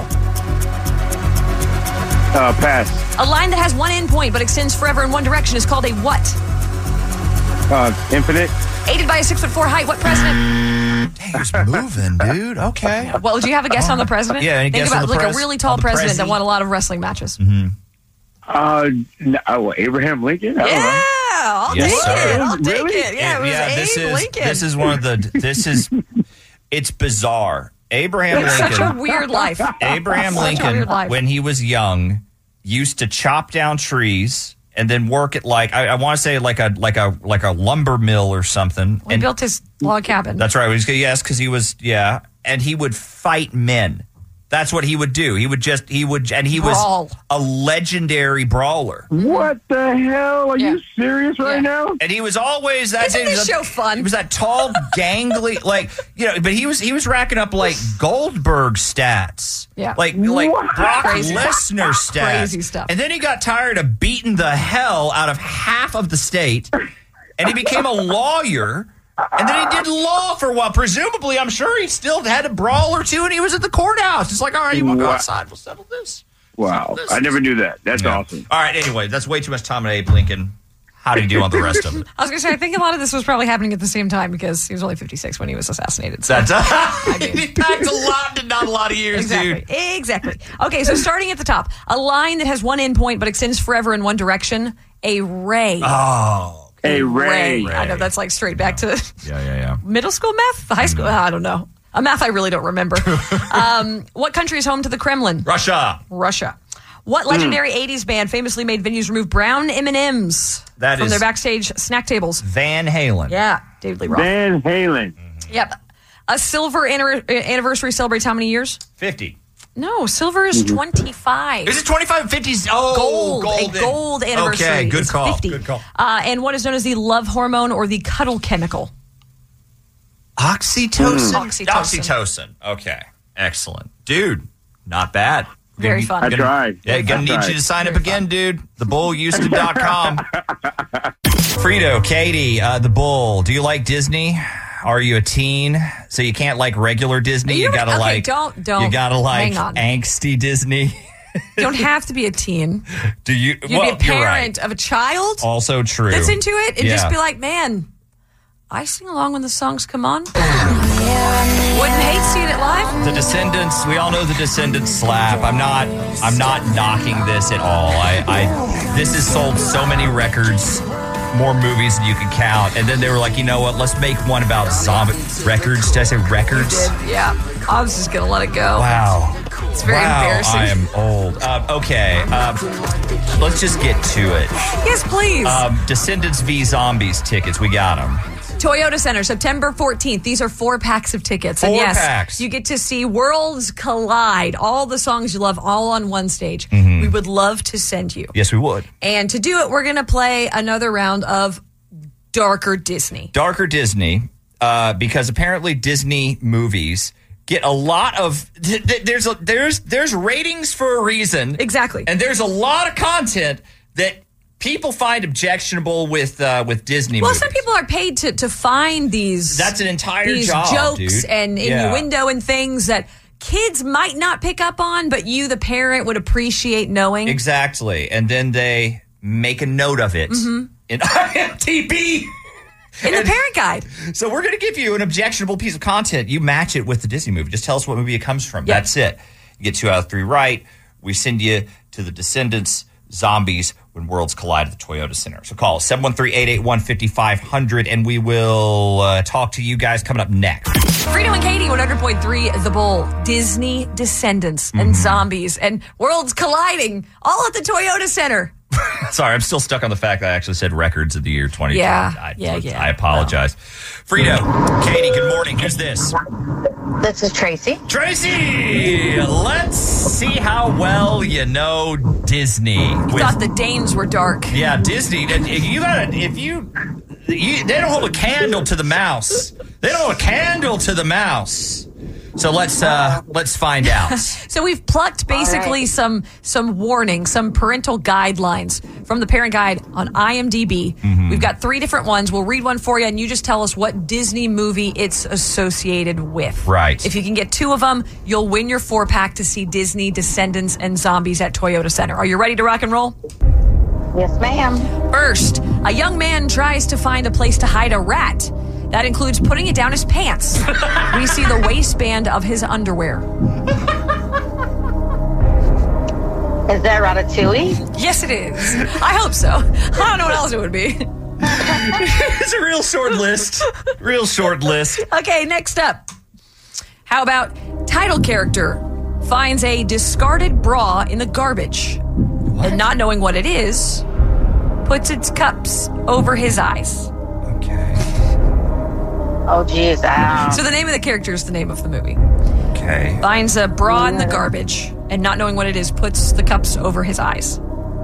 Speaker 14: Uh, pass.
Speaker 7: A line that has one endpoint but extends forever in one direction is called a what?
Speaker 14: Uh, infinite.
Speaker 7: Aided by a six foot four height, what president?
Speaker 10: Dang, he's moving, dude. Okay.
Speaker 7: Well, do you have a guess on the president?
Speaker 10: Yeah, any
Speaker 7: Think
Speaker 10: guess
Speaker 7: about
Speaker 10: on the
Speaker 7: like
Speaker 10: pres-
Speaker 7: a really tall
Speaker 10: on the
Speaker 7: president that
Speaker 10: prezi?
Speaker 7: won a lot of wrestling matches.
Speaker 14: Uh, n- oh, Abraham Lincoln. I don't
Speaker 7: Yeah,
Speaker 14: know.
Speaker 7: I'll
Speaker 10: Yes,
Speaker 7: take
Speaker 10: sir.
Speaker 7: it. I'll take
Speaker 14: Really?
Speaker 7: it. Yeah, it was
Speaker 10: yeah, this
Speaker 7: Abe
Speaker 10: is
Speaker 7: Lincoln.
Speaker 10: this is one of the this is it's bizarre. Abraham
Speaker 7: It's such a
Speaker 10: Lincoln.
Speaker 7: weird life.
Speaker 10: Abraham
Speaker 7: Such a
Speaker 10: Lincoln,
Speaker 7: weird life.
Speaker 10: when he was young, used to chop down trees and then work at like I, I want to say like a like a like a lumber mill or something.
Speaker 7: He
Speaker 10: and
Speaker 7: built his log cabin.
Speaker 10: that's right. He was, yes, because he was yeah, and he would fight men That's what he would do. He would just, he would, and he
Speaker 7: Brawl.
Speaker 10: was a legendary brawler.
Speaker 15: What the hell? Are
Speaker 7: Yeah.
Speaker 15: you serious right
Speaker 7: Yeah.
Speaker 15: now?
Speaker 10: And he was always that.
Speaker 7: Isn't
Speaker 10: he was
Speaker 7: this
Speaker 10: a-
Speaker 7: show fun?
Speaker 10: He was that tall, gangly, like, you know, but he was, he was racking up like Goldberg stats.
Speaker 7: Yeah.
Speaker 10: Like, like
Speaker 15: What?
Speaker 10: Brock
Speaker 7: Crazy.
Speaker 10: Lesnar stats.
Speaker 7: Crazy stuff.
Speaker 10: And then he got tired of beating the hell out of half of the state and he became a lawyer. And then he did law for a while. Presumably, I'm sure he still had a brawl or two, and he was at the courthouse. It's like, all right, you want to go
Speaker 15: Wow.
Speaker 10: outside? We'll settle this.
Speaker 15: Wow. I never knew that. That's
Speaker 10: Yeah.
Speaker 15: awesome.
Speaker 10: All right, anyway, that's way too much time on Abe Lincoln. How do you do on the rest of it?
Speaker 7: I was going to say, I think a lot of this was probably happening at the same time because he was only fifty-six when he was assassinated. So.
Speaker 10: That's he packed a lot to not a lot of years,
Speaker 7: Exactly.
Speaker 10: dude.
Speaker 7: Exactly. Okay, so starting at the top, a line that has one endpoint but extends forever in one direction, a ray.
Speaker 10: Oh.
Speaker 15: Hey, Ray.
Speaker 7: I know that's like straight back to
Speaker 10: Yeah, yeah, yeah.
Speaker 7: middle school math, high school. I don't know. A math I really don't remember. um, what country is home to the Kremlin?
Speaker 10: Russia.
Speaker 7: Russia. What legendary eighties band famously made venues remove brown M and M's
Speaker 10: That
Speaker 7: from
Speaker 10: is-
Speaker 7: their backstage snack tables?
Speaker 10: Van Halen.
Speaker 7: Yeah, David Lee Roth.
Speaker 15: Van Halen.
Speaker 7: Yep. A silver anniver- anniversary celebrates how many years?
Speaker 10: fifty.
Speaker 7: No, silver is twenty-five.
Speaker 10: Is it twenty-five, fifties? Oh,
Speaker 7: Gold,
Speaker 10: golden.
Speaker 7: a gold anniversary.
Speaker 10: Okay, good
Speaker 7: is
Speaker 10: call.
Speaker 7: fifty.
Speaker 10: Good call.
Speaker 7: Uh, and what is known as the love hormone or the cuddle chemical?
Speaker 10: Oxytocin?
Speaker 7: Oxytocin.
Speaker 10: Oxytocin. Okay. Excellent. Dude, not bad.
Speaker 7: Very
Speaker 10: Gonna-
Speaker 7: fun.
Speaker 15: I
Speaker 10: gonna-
Speaker 15: tried.
Speaker 10: Yeah, gonna
Speaker 15: I
Speaker 10: need
Speaker 15: tried.
Speaker 10: you to sign up again, dude. the bull houston dot com. Frito, Katie, uh, the Bull. Do you like Disney? Are you a teen? So you can't like regular Disney.
Speaker 7: You
Speaker 10: You,
Speaker 7: know
Speaker 10: gotta
Speaker 7: what? Okay,
Speaker 10: like.
Speaker 7: don't- don't.
Speaker 10: You gotta like
Speaker 7: Hang on.
Speaker 10: angsty Disney.
Speaker 7: You don't have to be a teen.
Speaker 10: Do you?
Speaker 7: You
Speaker 10: well,
Speaker 7: be a
Speaker 10: you're
Speaker 7: parent
Speaker 10: right.
Speaker 7: of a child
Speaker 10: Also true.
Speaker 7: that's into it and
Speaker 10: Yeah.
Speaker 7: just be like, man, I sing along when the songs come on. Wouldn't hate seeing it live.
Speaker 10: The Descendants, we all know the Descendants slap. I'm not I'm not knocking this at all. I, I this has sold so many records, more movies than you can count. And then they were like, you know what, let's make one about zombie records. Did I say records?
Speaker 7: Yeah. I was just going to let it go.
Speaker 10: Wow.
Speaker 7: It's very
Speaker 10: wow,
Speaker 7: embarrassing.
Speaker 10: I am old. Uh, okay, um, let's just get to it.
Speaker 7: Yes, please.
Speaker 10: Um, Descendants v. Zombies tickets, we got them.
Speaker 7: Toyota Center, September fourteenth. These are four packs of tickets. and
Speaker 10: Four
Speaker 7: yes,
Speaker 10: packs.
Speaker 7: you get to see Worlds Collide, all the songs you love, all on one stage.
Speaker 10: Mhm.
Speaker 7: We would love to send you.
Speaker 10: Yes, we would.
Speaker 7: And to do it, we're going to play another round of Darker Disney.
Speaker 10: Darker Disney, uh, because apparently Disney movies get a lot of th- th- there's a, there's there's ratings for a reason.
Speaker 7: Exactly.
Speaker 10: And there's a lot of content that people find objectionable with uh, with Disney
Speaker 7: Well,
Speaker 10: movies.
Speaker 7: some people are paid to, to find these.
Speaker 10: That's an entire
Speaker 7: these
Speaker 10: job,
Speaker 7: jokes
Speaker 10: dude.
Speaker 7: and
Speaker 10: Yeah.
Speaker 7: innuendo and things that kids might not pick up on, but you, the parent, would appreciate knowing.
Speaker 10: Exactly. And then they make a note of it
Speaker 7: Mhm.
Speaker 10: in I M D B.
Speaker 7: In the parent guide.
Speaker 10: So we're going to give you an objectionable piece of content. You match it with the Disney movie. Just tell us what movie it comes from.
Speaker 7: Yep.
Speaker 10: That's it. You get two out of three right. We send you to the Descendants, Zombies, When Worlds Collide at the Toyota Center. So call us seven one three, eight eight one, five five zero zero, and we will uh, talk to you guys coming up next.
Speaker 7: Frito and Katie, one hundred point three The Bull, Disney Descendants and
Speaker 10: Mhm.
Speaker 7: Zombies and Worlds Colliding, all at the Toyota Center.
Speaker 10: Sorry, I'm still stuck on the fact that I actually said records of the year twenty twenty.
Speaker 7: Yeah,
Speaker 10: I,
Speaker 7: yeah, yeah.
Speaker 10: I apologize. Frito, Katie, good morning. Who's this?
Speaker 16: This is Tracy.
Speaker 10: Tracy, let's see how well you know Disney.
Speaker 7: You
Speaker 10: with-
Speaker 7: thought the Danes were dark.
Speaker 10: Yeah, Disney. If you got if you, you, they don't hold a candle to the mouse. They don't hold a candle to the mouse. So let's uh let's find out.
Speaker 7: So we've plucked basically
Speaker 16: right.
Speaker 7: some some warnings, some parental guidelines from the parent guide on I M D B.
Speaker 10: Mhm.
Speaker 7: We've got three different ones. We'll read one for you, and you just tell us what Disney movie it's associated with.
Speaker 10: Right.
Speaker 7: If you can get two of them, you'll win your four pack to see Disney Descendants and Zombies at Toyota Center. Are you ready to rock and roll?
Speaker 16: Yes, ma'am.
Speaker 7: First, a young man tries to find a place to hide a rat. That includes putting it down his pants. We see the waistband of his underwear.
Speaker 16: Is that Ratatouille?
Speaker 7: Yes, it is. I hope so. I don't know what else it would be.
Speaker 10: It's a real short list. Real short list.
Speaker 7: Okay, next up. How about title character finds a discarded bra in the garbage and not knowing what it is, puts its cups over his eyes.
Speaker 10: Okay.
Speaker 16: Oh, geez. Um,
Speaker 7: So the name of the character is the name of the movie.
Speaker 6: Okay.
Speaker 7: Finds a bra in the garbage and not knowing what it is, puts the cups over his eyes.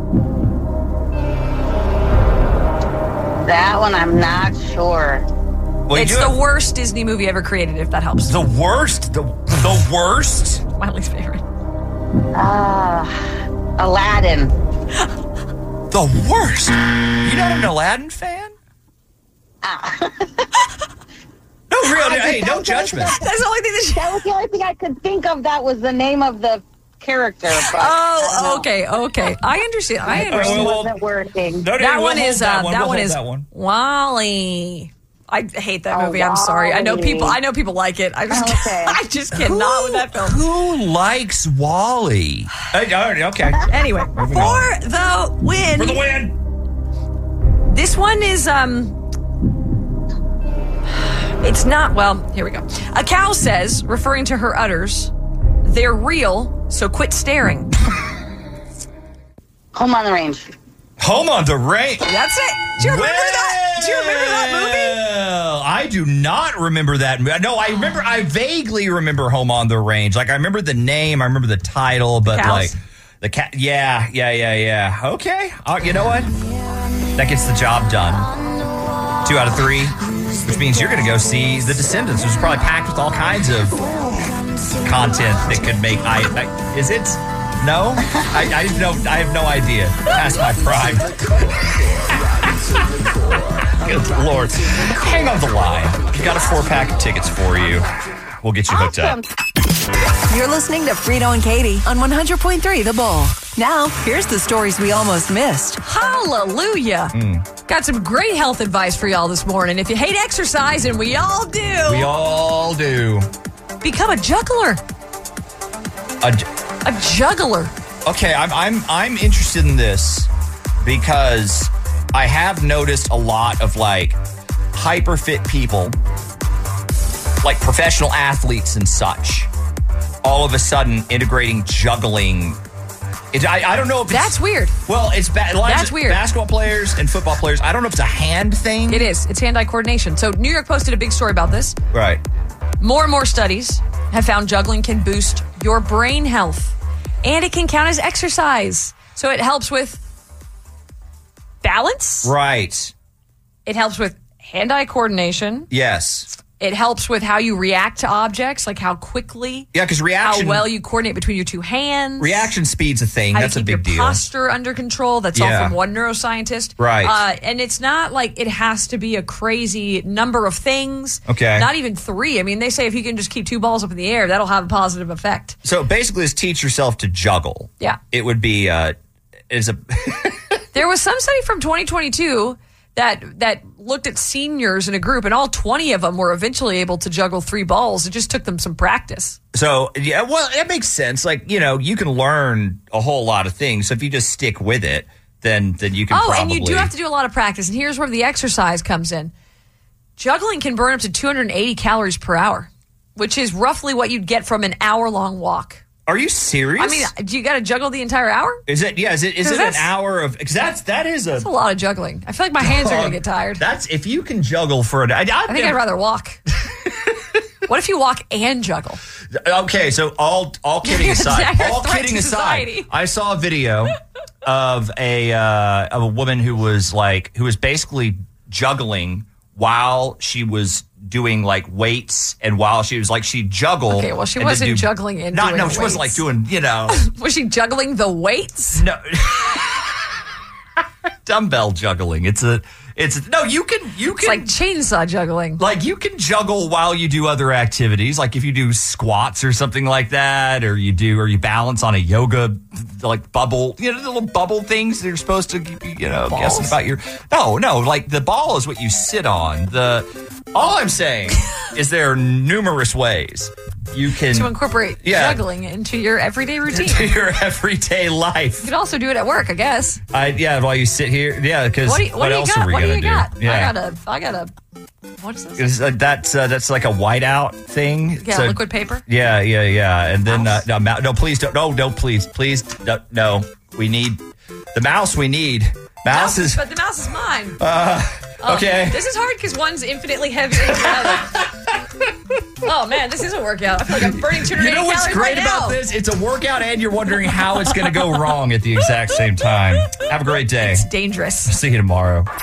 Speaker 16: That one, I'm not sure.
Speaker 6: Well,
Speaker 7: it's the worst Disney movie ever created, if that helps.
Speaker 6: The worst? The, the worst?
Speaker 7: My least favorite.
Speaker 16: Uh, Aladdin.
Speaker 6: The worst? You're not an Aladdin fan?
Speaker 16: Uh.
Speaker 6: No, real.
Speaker 16: I
Speaker 6: Hey,
Speaker 16: just-
Speaker 6: no
Speaker 16: that was-
Speaker 6: judgment.
Speaker 7: That's the only thing that.
Speaker 16: That was the only thing I could think of. That was the name of the character. But
Speaker 7: Oh, okay, okay. I understand. I
Speaker 16: it
Speaker 7: understand.
Speaker 16: wasn't working.
Speaker 6: No, no,
Speaker 7: that
Speaker 6: we'll
Speaker 7: one
Speaker 6: hold
Speaker 7: is
Speaker 6: that
Speaker 7: uh,
Speaker 6: one.
Speaker 7: that
Speaker 6: We'll
Speaker 7: one
Speaker 6: hold
Speaker 7: is
Speaker 6: that one.
Speaker 7: Wally. I hate that
Speaker 16: Oh,
Speaker 7: movie. I'm sorry. I know
Speaker 16: Wally.
Speaker 7: people. I know people like it. I just,
Speaker 16: Okay.
Speaker 7: I just cannot with that film.
Speaker 6: Who likes Wally? Uh, okay.
Speaker 7: Anyway, for
Speaker 6: Moving on.
Speaker 7: the win.
Speaker 6: For the win.
Speaker 7: This one is um. It's not well. Here we go. A cow says, referring to her udders, "They're real, so quit staring."
Speaker 16: Home on the Range.
Speaker 6: Home on the Range.
Speaker 7: That's it. Do you remember that? Do you remember that movie?
Speaker 6: Well, I do not remember that. mo- No, I remember. I vaguely remember Home on the Range. Like I remember the name, I remember the title, but
Speaker 7: Cows?
Speaker 6: like the cat. Yeah, yeah, yeah, yeah. Okay. Uh, you know what? That gets the job done. Two out of three, which means you're going to go see The Descendants, which is probably packed with all kinds of content that could make. I, I is it? No, I, I have no. I have no idea. Past my prime. Good Lord. Hang on the line. We've got a four pack of tickets for you. We'll get you hooked up.
Speaker 2: You're listening to Frito and Katie on one hundred point three The Bull. Now, here's the stories we almost missed.
Speaker 7: Hallelujah.
Speaker 6: Mm.
Speaker 7: Got some great health advice for y'all this morning. If you hate exercise, and we all do,
Speaker 6: We all do.
Speaker 7: become a juggler.
Speaker 6: A j-
Speaker 7: A juggler.
Speaker 6: okay, I'm I'm I'm interested in this because I have noticed a lot of like hyper fit people, like professional athletes and such, all of a sudden integrating juggling. It, I, I don't know if it's,
Speaker 7: That's weird.
Speaker 6: Well, it's ba- a lot of
Speaker 7: That's weird.
Speaker 6: basketball players and football players. I don't know if it's a hand thing.
Speaker 7: It is. It's hand-eye coordination. So New York posted a big story about this.
Speaker 6: Right.
Speaker 7: More and more studies have found juggling can boost your brain health, and it can count as exercise. So it helps with balance.
Speaker 6: Right.
Speaker 7: It helps with hand-eye coordination.
Speaker 6: Yes.
Speaker 7: It helps with how you react to objects, like how quickly,
Speaker 6: Yeah, because reaction.
Speaker 7: how well you coordinate between your two hands.
Speaker 6: Reaction speed's a thing.
Speaker 7: How
Speaker 6: That's
Speaker 7: to
Speaker 6: a
Speaker 7: keep
Speaker 6: big
Speaker 7: your
Speaker 6: deal.
Speaker 7: posture under control. That's
Speaker 6: Yeah.
Speaker 7: all from one neuroscientist.
Speaker 6: Right.
Speaker 7: Uh, and it's not like it has to be a crazy number of things.
Speaker 6: Okay.
Speaker 7: Not even three. I mean, they say if you can just keep two balls up in the air, that'll have a positive effect.
Speaker 6: So basically, just teach yourself to juggle.
Speaker 7: Yeah.
Speaker 6: It would be uh, is a
Speaker 7: There was some study from twenty twenty-two that that looked at seniors in a group, and all twenty of them were eventually able to juggle three balls. It just took them some practice.
Speaker 6: so yeah. Well, that makes sense. Like you know, you can learn a whole lot of things. So if you just stick with it, then then you can.
Speaker 7: Oh,
Speaker 6: probably,
Speaker 7: and you do have to do a lot of practice. And here's where the exercise comes in. Juggling can burn up to two hundred eighty calories per hour, which is roughly what you'd get from an hour-long walk.
Speaker 6: Are you serious?
Speaker 7: I mean, do you got to juggle the entire hour?
Speaker 6: is it? Yeah. Is it? Is
Speaker 7: 'Cause
Speaker 6: it an
Speaker 7: that's-
Speaker 6: hour of? Because that's that is a.
Speaker 7: That's a lot of juggling. I feel like my hands are going to get tired.
Speaker 6: That's if you can juggle for a. I, I've
Speaker 7: I think
Speaker 6: never-
Speaker 7: I'd rather walk. What if you walk and juggle?
Speaker 6: Okay, so all all kidding
Speaker 7: You're a
Speaker 6: aside,
Speaker 7: dire
Speaker 6: all
Speaker 7: threat
Speaker 6: kidding
Speaker 7: to
Speaker 6: aside,
Speaker 7: society.
Speaker 6: I saw a video of a uh, of a woman who was like who was basically juggling while she was doing like weights and while she was like she juggled.
Speaker 7: Okay, well, she
Speaker 6: and then
Speaker 7: wasn't
Speaker 6: do-
Speaker 7: juggling and
Speaker 6: Not
Speaker 7: doing
Speaker 6: no, she wasn't like
Speaker 7: weights.
Speaker 6: doing you know
Speaker 7: Was she juggling the weights?
Speaker 6: no dumbbell juggling. It's a it's no you can you
Speaker 7: It's
Speaker 6: can
Speaker 7: like chainsaw juggling.
Speaker 6: like you can juggle while you do other activities, like if you do squats or something like that, or you do or you balance on a yoga like bubble, you know, the little bubble things that are supposed to keep you, you know,
Speaker 7: Balls?
Speaker 6: guessing about your. No, no, like the ball is what you sit on. The all I'm saying is there are numerous ways you can
Speaker 7: To incorporate
Speaker 6: Yeah.
Speaker 7: juggling into your everyday routine.
Speaker 6: into your everyday life.
Speaker 7: You could also do it at work, I guess.
Speaker 6: I yeah, while you sit here, yeah, because
Speaker 7: What do you, what do you
Speaker 6: else
Speaker 7: got?
Speaker 6: are we
Speaker 7: What do
Speaker 6: gonna
Speaker 7: you got?
Speaker 6: do? Yeah.
Speaker 7: I got a, I got a, what is this?
Speaker 6: It's, uh, that's uh, that's like a whiteout thing.
Speaker 7: Yeah,
Speaker 6: So-
Speaker 7: liquid paper.
Speaker 6: Yeah, yeah, yeah. And then uh, no, ma- no, please don't. No, no, please, please, no, no. We need the mouse. We need mouse is.
Speaker 7: But the mouse is mine.
Speaker 6: Uh,
Speaker 7: Oh,
Speaker 6: okay.
Speaker 7: This is hard because one's infinitely heavier than the other. Oh man, this is a workout. I feel like I'm burning two hundred eighty
Speaker 10: You know what's
Speaker 7: calories
Speaker 10: great
Speaker 7: right
Speaker 10: about
Speaker 7: now.
Speaker 10: this? It's a workout and you're wondering how it's going to go wrong at the exact same time. Have a great day.
Speaker 7: It's dangerous.
Speaker 10: See you tomorrow.